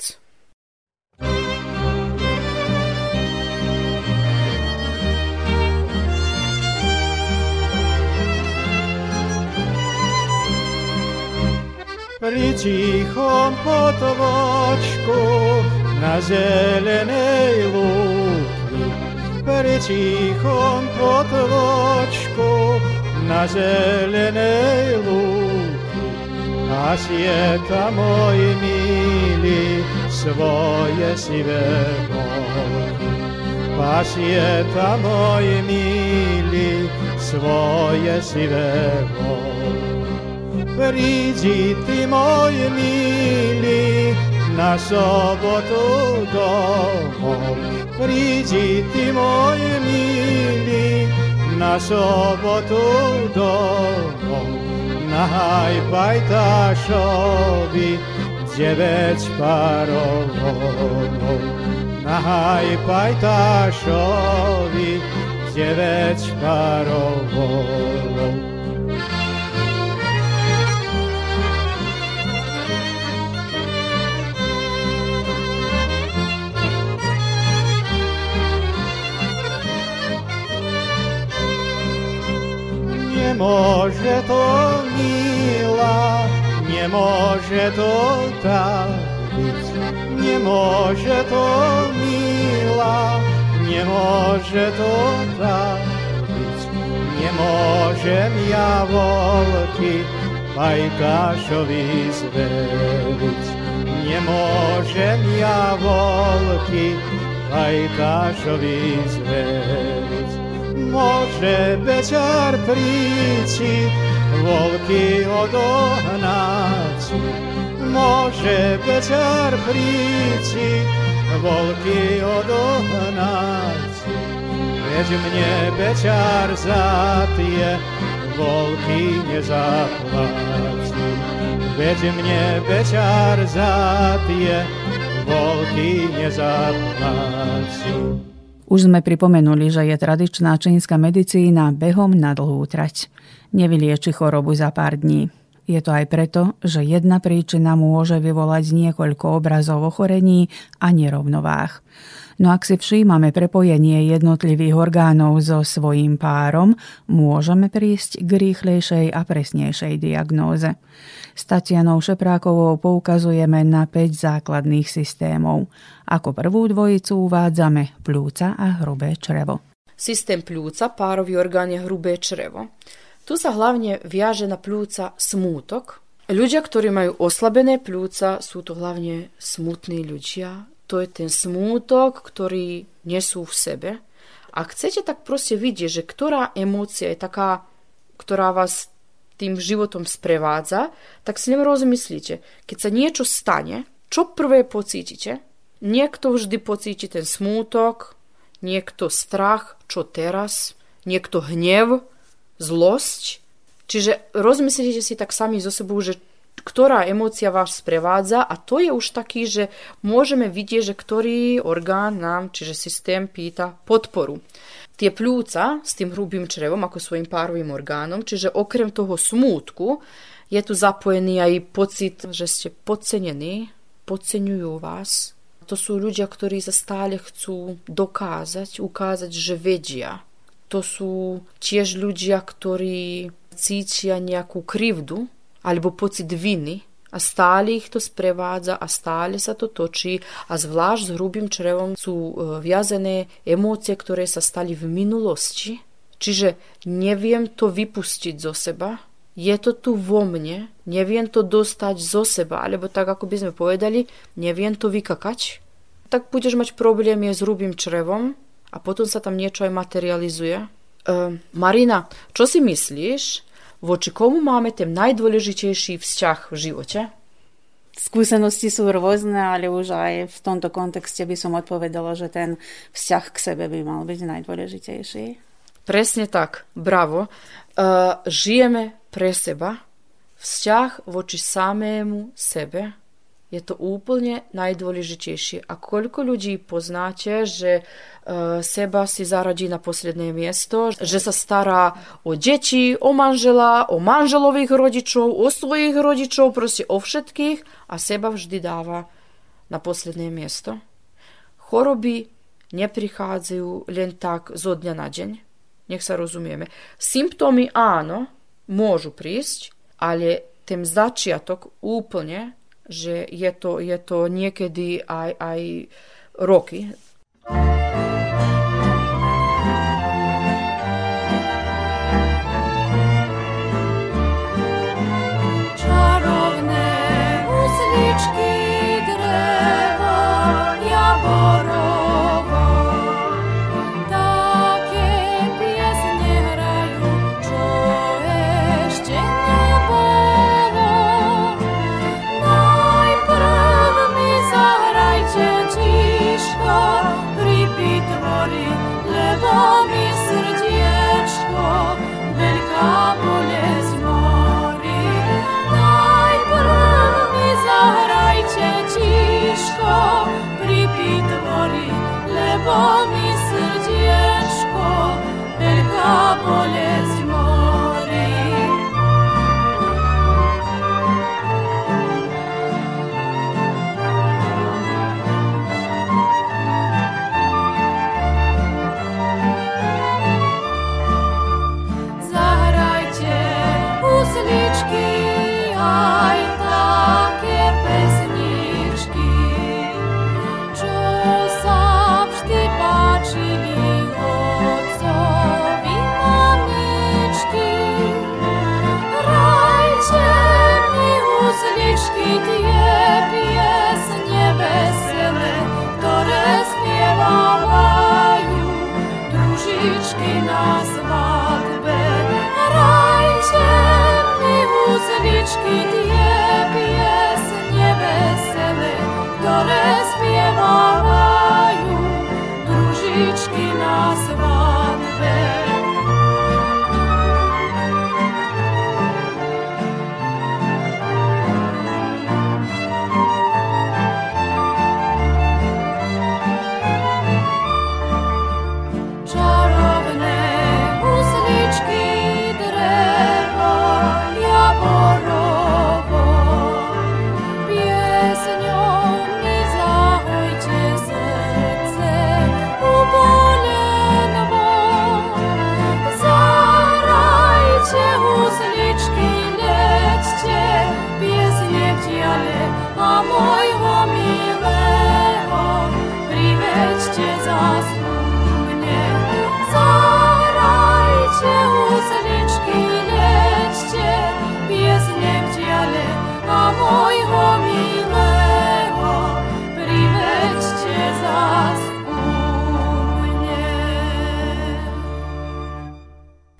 Pri tichom potvočku na zelenej lúky, pri tichom potvočku na zelenej lúky, a svijeta moj mili svoje sive volky. Pa svijeta moj mili svoje sive volky. Priđi ti moj mili na sobotu domov. Priđi ti moj mili na sobotu domov. Nahaj pajtašovi djeveć parovolov. Nahaj pajtašovi djeveć parovolov. Nie może to mila, nie może to tak być. Nie może to mila, nie może to tak być. Nie możem ja wolki pajtašovi zverić. Nie możem ja wolki pajtašovi zverić. Može bećar prići, volki odohnaći. Može bećar prići, volki odohnaći. Već mnje bećar zatije, volki ne zaplaći. Već mnje bećar zatije, volki ne zaplaći. Už sme pripomenuli, že je tradičná čínska medicína behom na dlhú trať. Nevylieči chorobu za pár dní. Je to aj preto, že jedna príčina môže vyvolať niekoľko obrazov ochorení a nerovnováh. No ak si všímame prepojenie jednotlivých orgánov so svojím párom, môžeme prísť k rýchlejšej a presnejšej diagnóze. S Tatianou Šeprákovou poukazujeme na 5 základných systémov. Ako prvú dvojicu uvádzame pľúca a hrubé črevo. Systém pľúca, párový orgán je hrubé črevo. Tu sa hlavne viaže na pľúca smútok. Ľudia, ktorí majú oslabené pľúca, sú to hlavne smutní ľudia. To je ten smútok, ktorý nesú v sebe. A chcete tak proste vidieť, že ktorá emócia je taká, ktorá vás tým životom sprevádza, tak si rozmyslíte, keď sa niečo stane, čo prvé pocítite? Niekto vždy pocíti ten smútok, niekto strach, čo teraz, niekto hnev, zlosť. Čiže rozmyslíte si tak sami zo sebou, že ktorá emócia vás sprevádza, a to je už taký, že môžeme vidieť, že ktorý orgán nám, čiže systém, pýta podporu. Tie pľúca s tým hrubým črevom ako svojím párovým orgánom, čiže okrem toho smútku je tu zapojený aj pocit, že ste podcenení, podceňujú vás. To sú ľudia, ktorí sa stále chcú dokázať, ukázať, že vedia. To sú tiež ľudia, ktorí cítia nejakú krivdu alebo pocit viny a stále ich to sprevádza a stále sa to točí a zvlášť s hrubým črevom sú viazené emócie, ktoré sa stali v minulosti. Čiže neviem to vypustiť zo seba, je to tu vo mne, neviem to dostať zo seba, alebo tak ako by sme povedali, neviem to vykakať. Tak budeš mať problémy s hrubým črevom a potom sa tam niečo aj materializuje. Marina, čo si myslíš? Voči komu máme ten najdôležitejší vzťah v živote? Skúsenosti sú rôzne, ale už aj v tomto kontexte by som odpovedala, že ten vzťah k sebe by mal byť najdôležitejší. Presne tak, bravo. Žijeme pre seba. Vzťah voči samému sebe je to úplne najdôležitejšie. A koľko ľudí poznáte, že seba si zaradí na posledné miesto, že sa stará o deti, o manžela, o manželových rodičov, o svojich rodičov, proste o všetkých a seba vždy dáva na posledné miesto. Choroby neprichádzajú len tak zo dňa na deň. Nech sa rozumieme. Symptómy áno, môžu prísť, ale ten začiatok úplne, že je to niekedy aj roky. Čarovné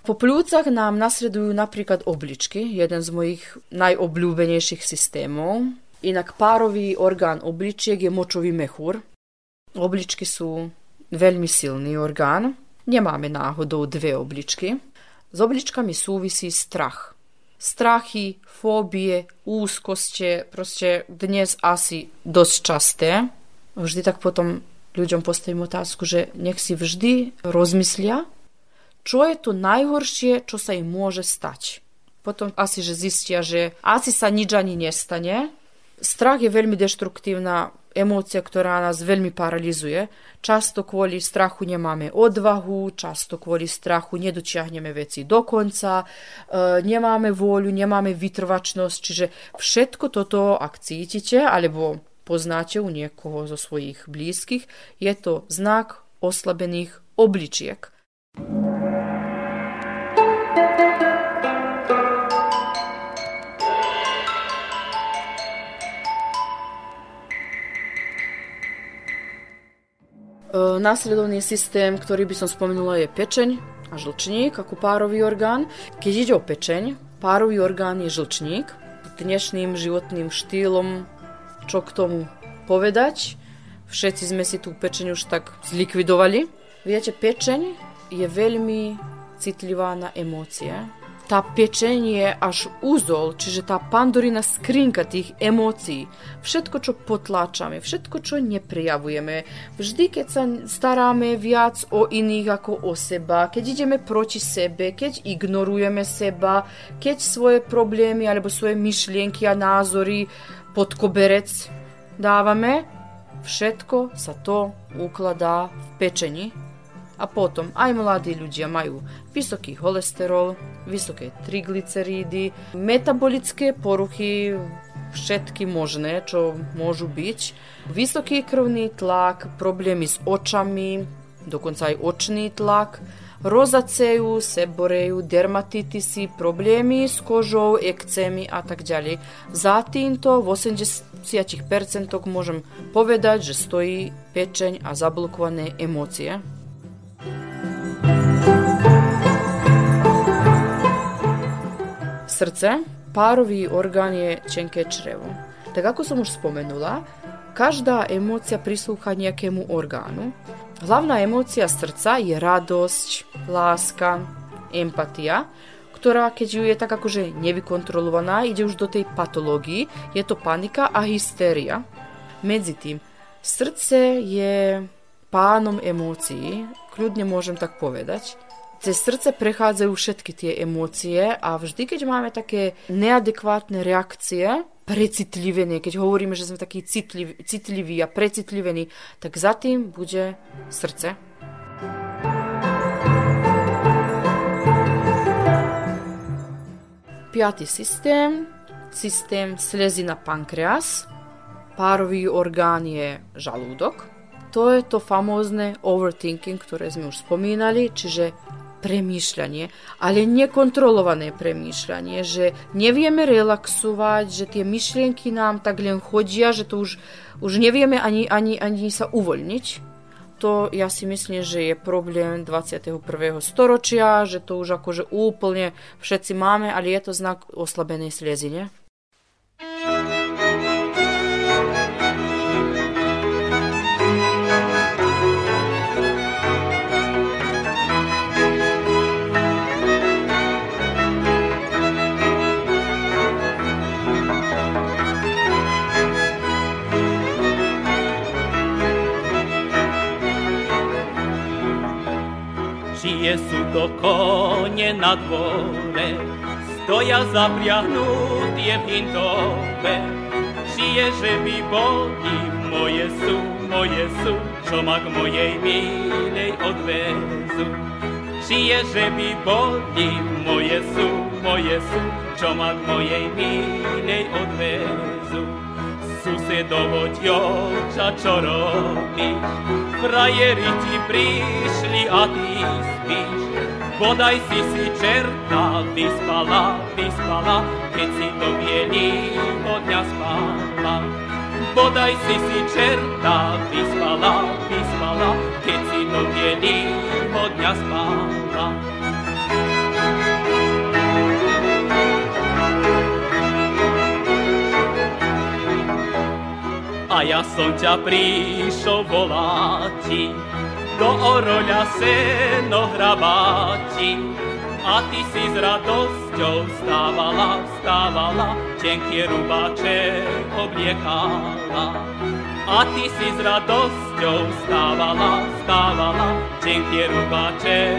Po pľúcach nám nasledujú napríklad obličky, jeden z mojich najobľúbenejších systémov. Inak párový orgán obličiek je močový mechúr. Obličky sú veľmi silný orgán. Nemáme náhodou dve obličky. S obličkami súvisí strach. Strachy, fóbie, úzkosti, proste dnes asi dosť časté. Vždy tak potom ľuďom postavím otázku, že nech si vždy rozmyslia, čo je to najhoršie, čo sa im môže stať. Potom asi, že zistia, že asi sa nič ani nestane. Strach je veľmi deštruktívna emócia, ktorá nás veľmi paralizuje. Často kvôli strachu nemáme odvahu, často kvôli strachu nedotiahneme veci do konca, nemáme vôľu, nemáme vytrvačnosť, čiže všetko toto, ak cítite, alebo poznáte u niekoho zo svojich blízkych, je to znak oslabených obličiek. Následovný systém, ktorý by som spomenula, je pečeň a žlčník ako párový orgán. Keď ide o pečeň, párový orgán je žlčník. Dnešným životným štýlom, čo k tomu povedať? Všetci sme si tú pečeň už tak zlikvidovali. Viete, pečeň je veľmi citlivá na emócie. Tá pečeň je až úzol, čiže tá pandorina skrinka tých emócií. Všetko, čo potláčame, všetko, čo neprijavujeme. Vždy, keď sa staráme viac o iných ako o seba, keď ideme proti sebe, keď ignorujeme seba, keď svoje problémy alebo svoje myšlienky a názory pod koberec dávame, všetko sa to ukladá v pečeni. A potom aj mladí ľudia majú vysoký cholesterol, vysoké triglycerídy, metabolické poruchy, všetky možné, čo môžu byť, vysoký krvný tlak, problémy s očami, dokonca aj očný tlak, rozaceu, seboreju, dermatitisy, problémy s kožou, ekcémy a tak ďalej. Za týmto v 80% môžem povedať, že stojí pečeň a zablokované emócie. Srdce, párový orgán je tenké črevo. Tak ako som už spomenula, každá emócia prislúcha nejakému orgánu. Hlavná emócia srdca je radosť, láska, empatia, ktorá, keď ju je tak akože nevykontrolovaná, ide už do tej patológii, je to panika a hystéria. Medzi tým, srdce je pánom emócií, kľudne môžem tak povedať. Cez srdce prechádzajú všetky tie emócie a vždy, keď máme také neadekvátne reakcie, precitlivení, keď hovoríme, že sme takí citliví a precitlivení, tak za tým bude srdce. Piatý systém slezina pankreas. Párový orgán je žalúdok. To je to famózne overthinking, ktoré sme už spomínali, čiže premýšľanie, ale nekontrolované premýšľanie, že nevieme relaxovať, že tie myšlienky nám tak len chodia, že to už nevieme ani sa uvoľniť. To ja si myslím, že je problém 21. storočia, že to už akože úplne všetci máme, ale je to znak oslabenej slezine. Čije sú to kone na dvore, stoja zapriahnutie v hintove. Čije, že by boli, moje sú, čo ma k mojej milej odvezú. Čije, že by boli, moje sú, čo ma k mojej milej odvezú. Susedovo ďoča, čo robíš? Frajeri ti prišli a ty spíš. Bodaj si čerta vyspala, keď si do bielého dňa spala. Bodaj si čerta vyspala, keď si do bielého dňa spala. ja som ťa prišiel voláti, do oroľa seno hrabáti. A ty si s radosťou stávala, tenké rubáče obliekala. A ty si s radosťou stávala, tenké rubáče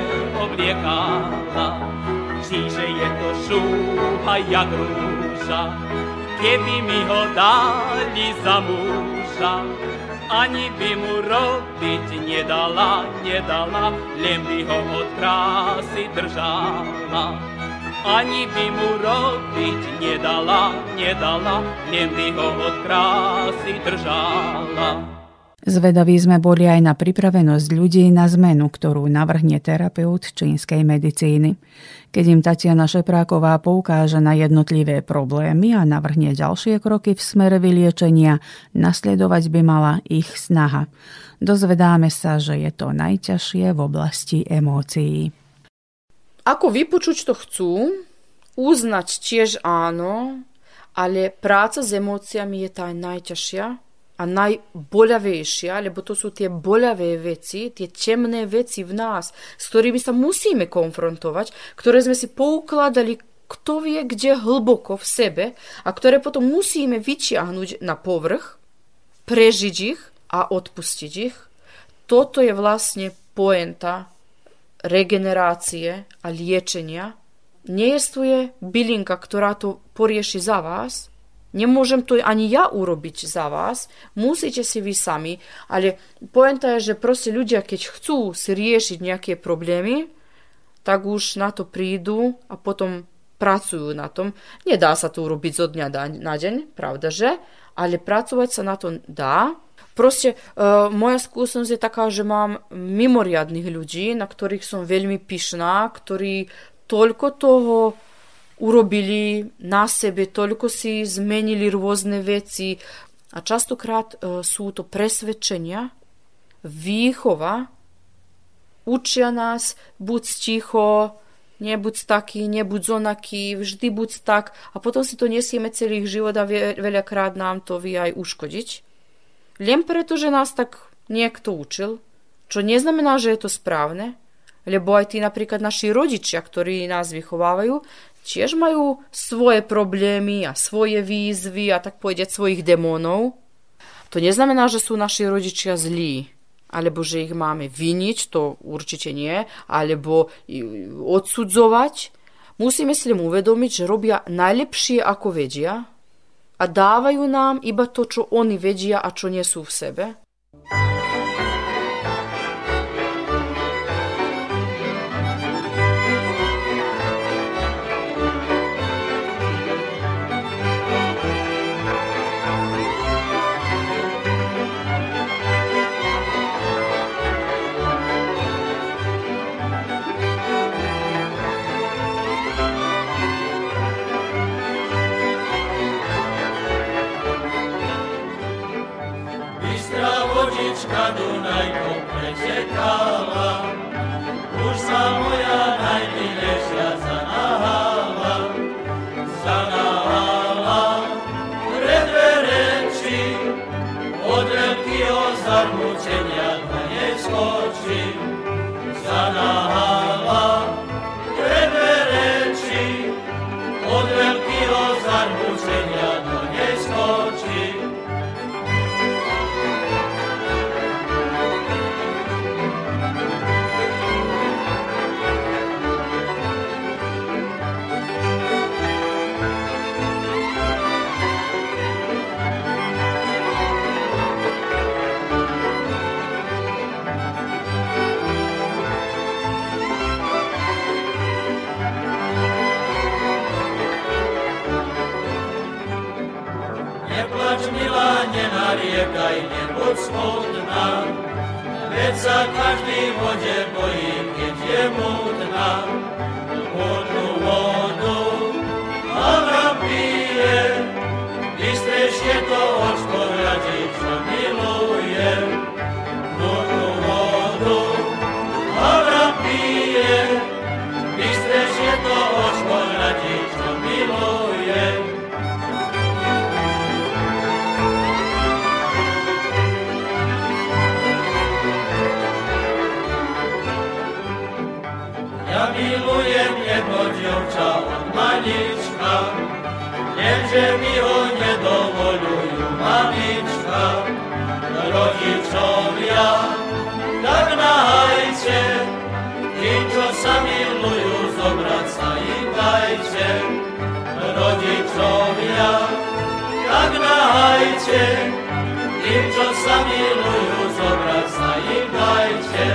obliekala. Čiže je to šúha jak rúža, keby mi ho dali za muža. Ani by mu robiť nedala, len by ho od krásy držala. Ani by mu robiť nedala, len by ho od krásy držala. Zvedaví sme boli aj na pripravenosť ľudí na zmenu, ktorú navrhne terapeut čínskej medicíny. Keď im Tatiana Šepráková poukáže na jednotlivé problémy a navrhne ďalšie kroky v smere vyliečenia, nasledovať by mala ich snaha. Dozvedáme sa, že je to najťažšie v oblasti emócií. Ako vypočuť to chcú, uznať tiež áno, ale práca s emóciami je tá najťažšia a najboľavejšia, lebo to sú tie boľavé veci, tie temné veci v nás, s ktorými sa musíme konfrontovať, ktoré sme si poukladali, kto vie kde hlboko v sebe a ktoré potom musíme vyčiahnuť na povrch, prežiť ich a odpustiť ich. Toto je vlastne pointa regenerácie a liečenia. Nejestvuje bylinka, ktorá to porieši za vás. Nemôžem to ani ja urobiť za vás, musíte si vy sami, ale pointa je, že proste ľudia, keď chcú si riešiť nejaké problémy, tak už na to prídu a potom pracujú na tom. Nedá sa to urobiť zo dňa na deň, pravda, že? Ale pracovať sa na to dá. Proste moja skúsenosť je taká, že mám mimoriadnych ľudí, na ktorých som veľmi pyšná, ktorí toľko toho urobili na sebe, toľko si zmenili rôzne veci a častokrát sú to presvedčenia, výchova, učia nás buď ticho, nebuď taký, nebuď onaký, vždy buď tak a potom si to nesieme celý život a veľakrát nám to vie aj uškodiť. Len preto, že nás tak niekto učil, čo neznamená, že je to správne, lebo aj tí napríklad naši rodičia, ktorí nás vychovávajú, tiež majú svoje problémy a svoje výzvy a tak povedať svojich démonov. To neznamená, že sú naši rodičia zlí, alebo že ich máme viniť, to určite nie, alebo odsudzovať. Musíme si len uvedomiť, že robia najlepšie, ako vedia a dávajú nám iba to, čo oni vedia a čo nesú v sebe. Dunajko pretekala, už sa moja najmilejšia zanáhala pred dvereči, od veľkého zarmúčenia do nej skočím. Zanáhala pred dvereči, od veľkého zarmúčenia do nej skočím. Nenariekaj, nebuď smutná, veď sa každý vode bojí, keď je múdna. Múdnu vodu Havra pije, bystrejšie to očko hľadí, čo miluje. Múdnu vodu Havra pije, bystrejšie to očko hľadí, čo miluje. dievča od malička, lenže mi ho nedovolujú mamička. Rodičovia, tak nahajte, tí, čo sa milujú, zobrať sa im dajte. Rodičovia, tak nahajte, tí, čo sa milujú, zobrať sa im dajte.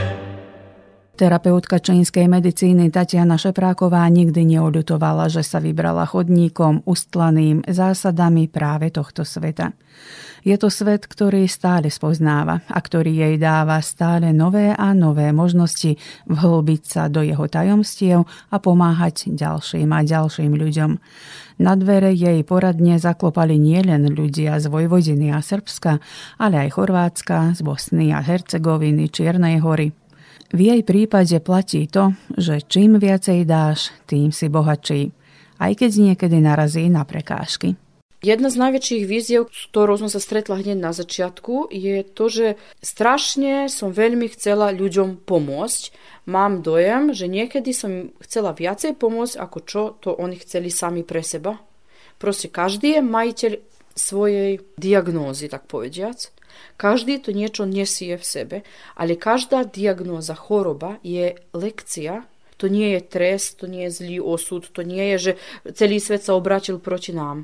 Terapeutka čínskej medicíny Tatiana Šepráková nikdy neoľutovala, že sa vybrala chodníkom ustlaným zásadami práve tohto sveta. Je to svet, ktorý stále spoznáva a ktorý jej dáva stále nové a nové možnosti vhlbiť sa do jeho tajomstiev a pomáhať ďalším a ďalším ľuďom. Na dvere jej poradne zaklopali nielen ľudia z Vojvodiny a Srbska, ale aj Chorvátska, z Bosny a Hercegoviny, Čiernej Hory. V jej prípade platí to, že čím viacej dáš, tým si bohatší, aj keď niekedy narazí na prekážky. Jedna z najväčších víziev, s ktorou som sa stretla hneď na začiatku, je to, že strašne som veľmi chcela ľuďom pomôcť. Mám dojem, že niekedy som chcela viacej pomôcť, ako čo to oni chceli sami pre seba. Proste každý je majiteľ svojej diagnózy, tak povediac. Každý to niečo nesie v sebe, ale každá diagnóza, choroba je lekcia. To nie je trest, to nie je zlý osud, to nie je, že celý svet sa obrátil proti nám.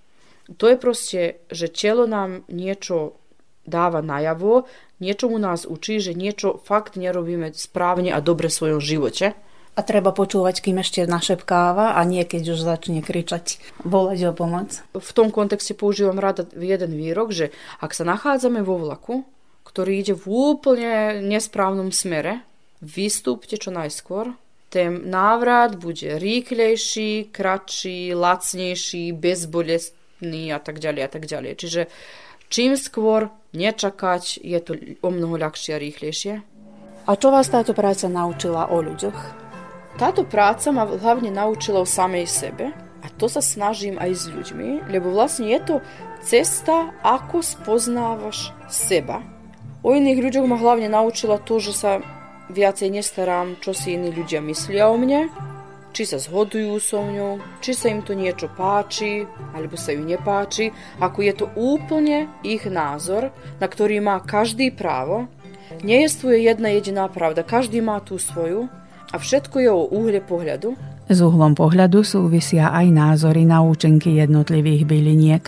To je proste, že telo nám niečo dáva najavo, niečomu nás učí, že niečo fakt nerobíme správne a dobre v svojom živote. A treba počúvať, kým ešte našepkáva a nie keď už začne kričať, volať o pomoc. V tom kontexte používam rada jeden výrok, že ak sa nachádzame vo vlaku, ktorý ide v úplne nesprávnom smere, vystúpte čo najskôr. Ten návrat bude rýchlejší, kratší, lacnejší, bezbolestný a tak ďalej a tak ďalej. Čiže čím skôr nečakať, je to o mnoho ľahšie a rýchlejšie. A čo vás táto práca naučila o ľuďoch? Táto práca ma hlavne naučila o samej sebe a to sa snažím aj s ľuďmi, lebo vlastne je to cesta, ako spoznávaš seba. O iných ľuďoch ma hlavne naučila to, že sa viacej nestarám, čo si iní ľudia myslia o mne, či sa zhodujú so mňou, či sa im to niečo páči, alebo sa im nepáči, ako je to úplne ich názor, na ktorý má každý právo. Nie je svoje jedna jediná pravda, každý má tú svoju a všetko je o uhle pohľadu. S uhlom pohľadu súvisia aj názory na účinky jednotlivých byliniek.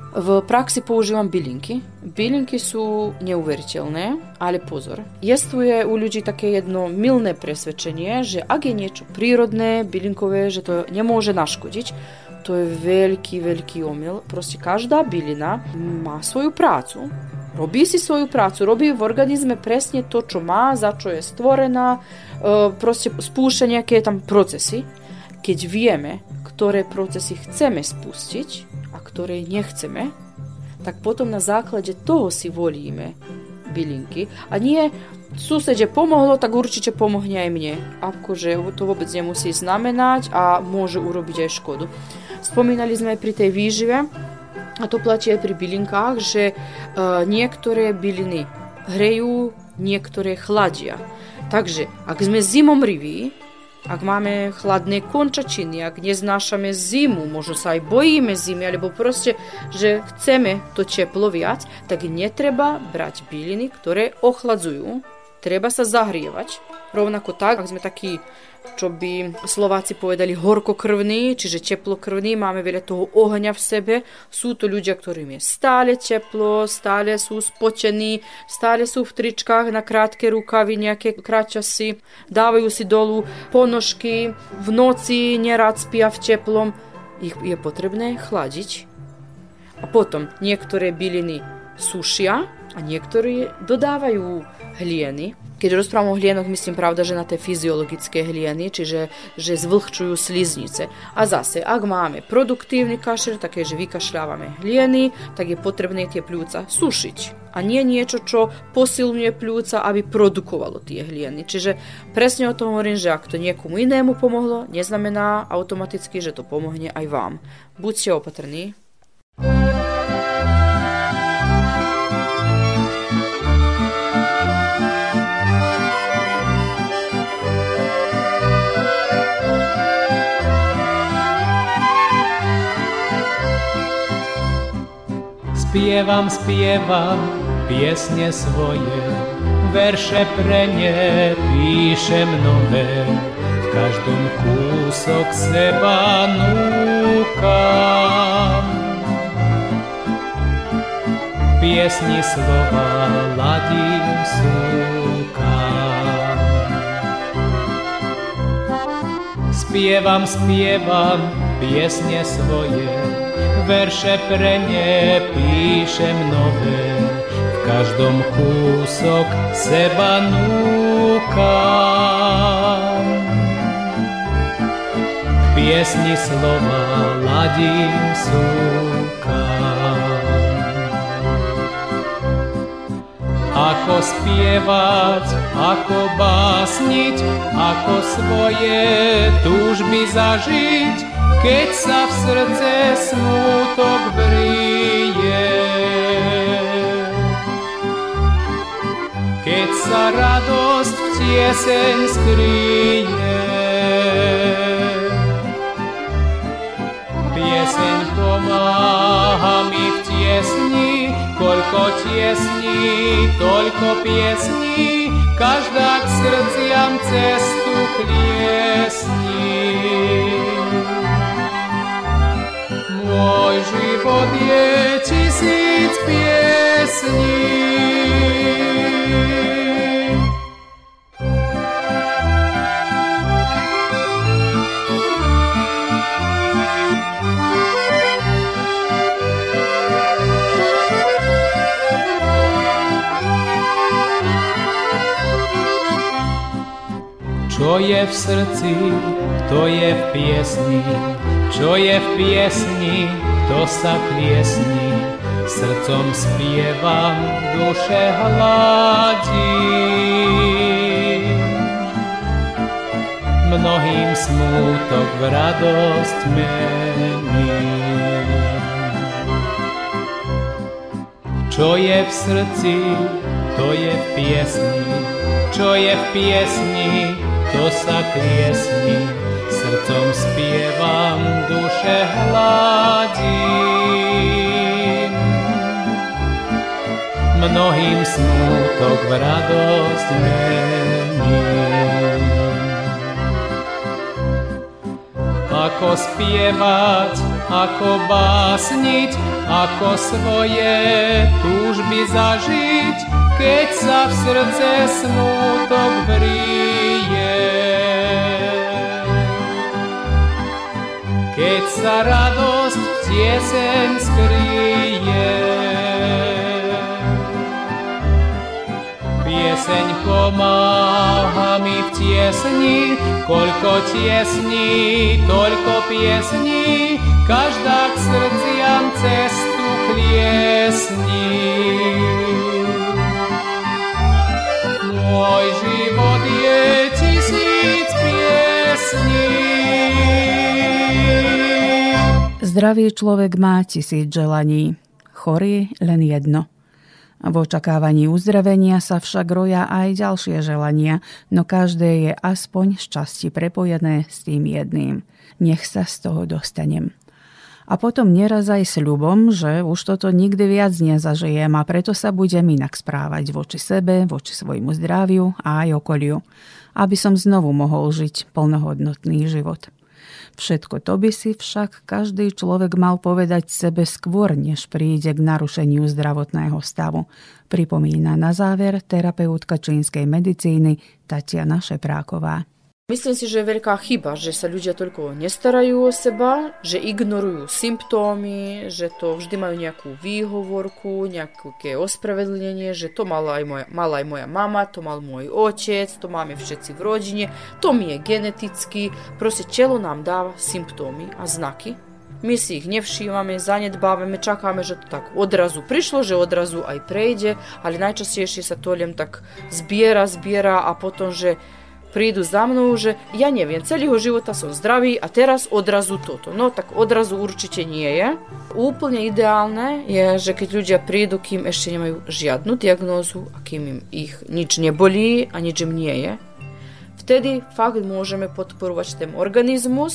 V praxi používam bylinky. Bylinky sú neuveriteľné, ale pozor. Jestvuje u ľudí také jedno mylné presvedčenie, že ak je niečo prírodné, bylinkové, že to nemôže naškodiť. To je veľký omyl. Proste každá bylina má svoju prácu. Robí si svoju prácu, robí v organizme presne to, čo má, za čo je stvorená, proste spúšťa nejaké tam procesy. Keď vieme, ktoré procesy chceme spustiť a ktoré nechceme, tak potom na základe toho si volíme bylinky. A nie, susedže pomohlo, tak určite pomohne aj mne. Akože to vôbec nemusí znamenať a môže urobiť aj škodu. Spomínali sme aj pri tej výžive, a to platí aj pri bylinkách, že niektoré byliny hrejú, niektoré chladia. Takže, ak sme zimomriví, ak máme chladné končačiny, ak neznášame zimu, možno sa aj bojíme zimy, alebo proste, že chceme to teplo viac, tak netreba brať byliny, ktoré ochladzujú. Treba sa zahrievať. Rovnako tak, ak sme takí, čo by Slováci povedali horkokrvní, čiže teplokrvní, máme veľa toho ohňa v sebe. Sú to ľudia, ktorým je stále teplo, stále sú spotení, stále sú v tričkách na krátke rukavy, nejaké kráťasy, dávajú si dolu ponožky, v noci nerád spia v teplom. Ich je potrebné chladiť. A potom niektoré byliny sušia a niektoré dodávajú hlieny. Keď rozprávam o hlienoch, myslím pravda, že na tie fyziologické hlieny, čiže že zvlhčujú sliznice. A zase, ak máme produktívny kašel, také, že vykašľávame hlieny, tak je potrebné tie pľúca sušiť. A nie niečo, čo posilňuje pľúca, aby produkovalo tie hlieny. Čiže presne o tom hovorím, že ak to niekomu inému pomohlo, neznamená automaticky, že to pomohne aj vám. Buďte opatrní. Spievam piesne svoje, verše pre ne píšem nové, v každom kúsok seba núkam. Piesni slova ladím, súkam. Spievam piesne svoje, verše pre ne píšem nové, v každom kúsok seba núkam. K piesni slova ladím, súkam. Ako spievať, ako básniť, ako svoje túžby zažiť, keď sa v srdce smútok vrije. Keď sa radosť v tieseň skryje. Pieseň pomáha mi v tiesni, koľko tiesní, toľko piesní, každá k srdciam cestu kliesní. Môj život je 1000 piesní. Čo je v srdci, to je v piesni, čo je v piesni, to sa kliesni. Srdcom spievam, duše hladím. Mnohým smútok v radosť mením. Čo je v srdci, to je v piesni, čo je v piesni, to sa kliesni. Srdcom spievam, duše hladím. Mnohým smútok v radosť mením. Ako spievať, ako básniť, ako svoje túžby zažiť, keď sa v srdce smútok vrije. Keď sa radosť v tieseň skryje. Pieseň pomáha mi v tiesni, koľko tiesní, toľko piesní, každá k srdciam cestu kliesní. Môj život je 1000 piesní. Zdravý človek má 1000 želaní, chorý len jedno. V očakávaní uzdravenia sa však roja aj ďalšie želania, no každé je aspoň z časti prepojené s tým jedným. Nech sa z toho dostanem. A potom neraz aj sľubom, že už toto nikdy viac nezažijem a preto sa budem inak správať voči sebe, voči svojmu zdraviu a aj okoliu, aby som znovu mohol žiť plnohodnotný život. Všetko to by si však každý človek mal povedať sebe skôr, než príde k narušeniu zdravotného stavu. Pripomína na záver terapeutka čínskej medicíny Tatiana Šepráková. Myslím si, že je veľká chyba, že sa ľudia toľko nestarajú o seba, že ignorujú symptómy, že to vždy majú nejakú výhovorku, nejaké ospravedlnenie, že to mala aj moja mama, to mal môj otec, to máme všetci v rodine, to mi je geneticky. Proste telo nám dáva symptómy a znaky. My si ich nevšímame, zanedbávame, čakáme, že to tak odrazu prišlo, že odrazu aj prejde, ale najčastejšie sa to len tak zbiera a potom, že prídu za mnou, že ja neviem, celého života som zdravý a teraz odrazu toto. No tak odrazu určite nie je. Úplne ideálne je, že keď ľudia prídu, kým ešte nemajú žiadnu diagnózu a kým im ich nič nebolí a nič im nie je, vtedy fakt môžeme podporovať ten organizmus,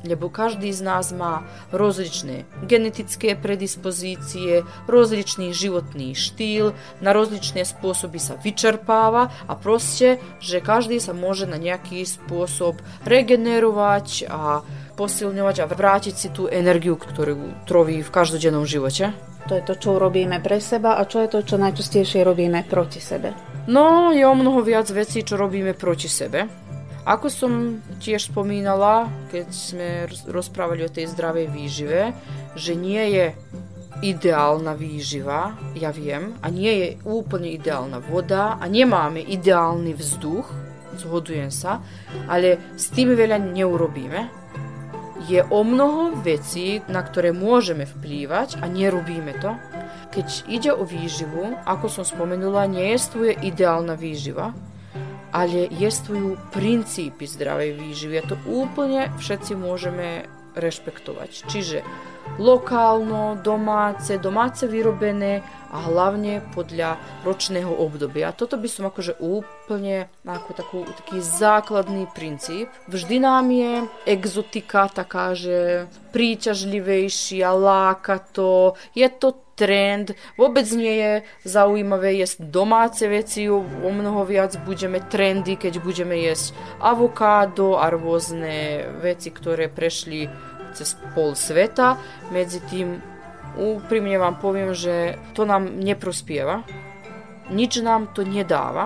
lebo každý z nás má rozličné genetické predispozicije, rozličný životný štýl, na rozličné spôsoby sa vyčerpáva a proste, že každý sa môže na nejaký spôsob regenerovať a posilňovať a vrátiť si tú energiu, ktorú troví v každodennom živote. To je to, čo robíme pre seba a čo je to, čo najčastejšie robíme proti sebe? No, je o mnoho viac vecí, čo robíme proti sebe. Ako som tiež spomínala, keď sme rozprávali o tej zdravej výžive, že nie je ideálna výživa, ja viem, a nie je úplne ideálna voda a nemáme ideálny vzduch, zhodujem sa, ale s tým veľa neurobíme. Je o mnoho vecí, na ktoré môžeme vplývať a nerobíme to. Keď ide o výživu, ako som spomenula, nejestvuje ideálna výživa, ale jestvujú princípy zdravej výživy a to úplne všetci môžeme rešpektovať. Čiže lokálno, domáce vyrobené a hlavne podľa ročného obdobia. Toto by som akože úplne taký základný princíp. Vždy nám je exotika taká, že príťažlivejšia, láka to, je to trend, vôbec nie je zaujímavé jesť domáce veci, o mnoho viac budeme trendy, keď budeme jesť avokádo a rôzne veci, ktoré prešli cez pol sveta. Medzi tým úprimne vám poviem, že to nám neprospieva, nič nám to nedáva.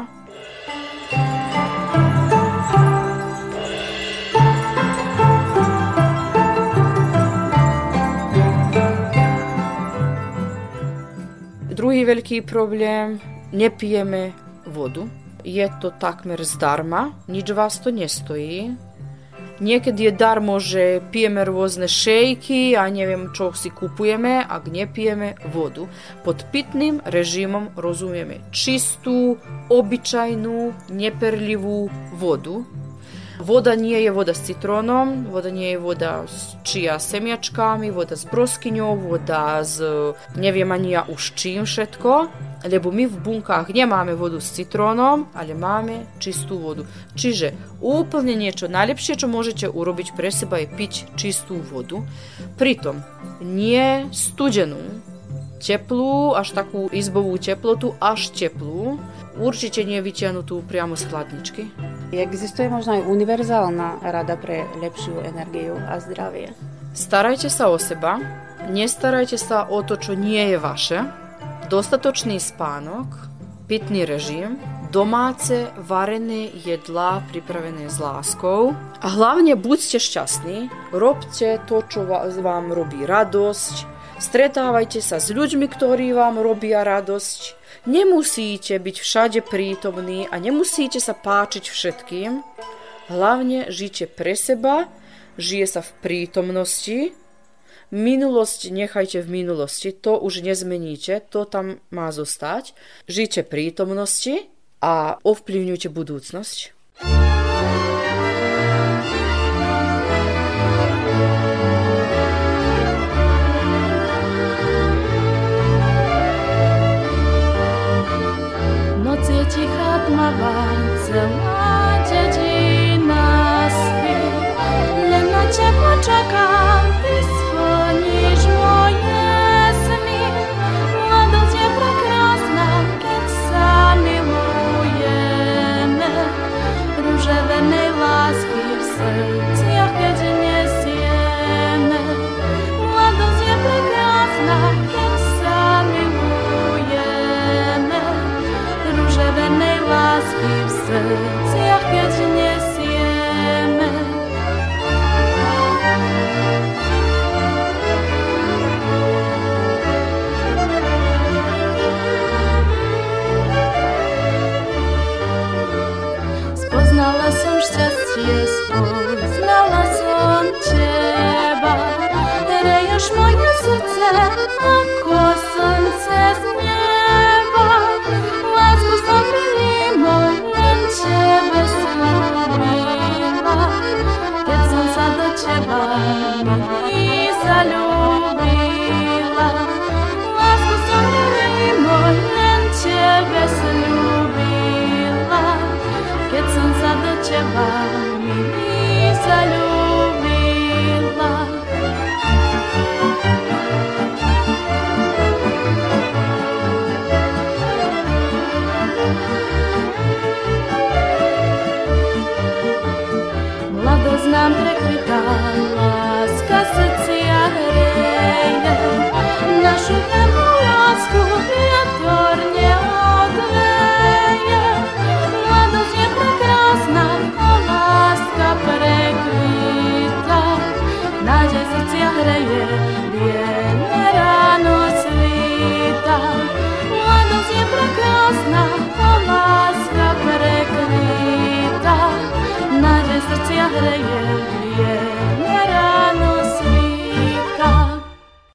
Druhý veľký problém, nepijeme vodu. Je to takmer zdarma, nič vás to nestojí. Niekedy je darmo, že pijeme rôzne šejky a neviem, čo si kupujeme, ak nepijeme vodu. Pod pitným režimom rozumieme čistú, obyčajnú, neperlivú vodu. Voda nie je voda s citrónom, voda nie je voda s čia semiačkami, voda s broskyňou, voda s neviem ani ja už čím všetko, lebo my v bunkách nemáme vodu s citrónom, ale máme čistú vodu. Čiže úplne niečo najlepšie, čo môžete urobiť pre seba, je piť čistú vodu. Pritom nie studenú, teplú, až takú izbovú teplotu, až teplú, určite nie vytiahnutú priamo z chladničky. Existuje možno aj univerzálna rada pre lepšiu energiu a zdravie? Starajte sa o seba, nestarajte sa o to, čo nie je vaše. Dostatočný spánok, pitný režim, domáce varené jedlá pripravené s láskou a hlavne buďte šťastní, robte to, čo vám robí radosť, stretávajte sa s ľuďmi, ktorí vám robia radosť. Nemusíte byť všade prítomní a nemusíte sa páčiť všetkým. Hlavne žite pre seba, žije sa v prítomnosti. Minulosť nechajte v minulosti, to už nezmeníte, to tam má zostať. Žite prítomnosti a ovplyvňujte budúcnosť. Ticha tmavá, celá dedina spí, len na teba čakám, ty splníš moje sny. Mladosť je prekrásna, keď sa milujeme, ruževenej lásky v srdciach, keď nesieme. Mladosť je prekrásna, keď sa milujeme, ruževenej lásky v srdciach, keď nesieme. Spoznala som šťastie, spoznala som teba. Reješ moje srdce ako slnce z neba. Lásku som milimo, len tebe slúbila. Keď som sa do teba milý zaľúbila. Lásku som milimo, len tebe slúbila. Keď som sa do teba milý zaľúbila. srdcia hreje, biele ráno svíta. Mladosť je prekrásna a láska prekvita, naše srdcia hreje.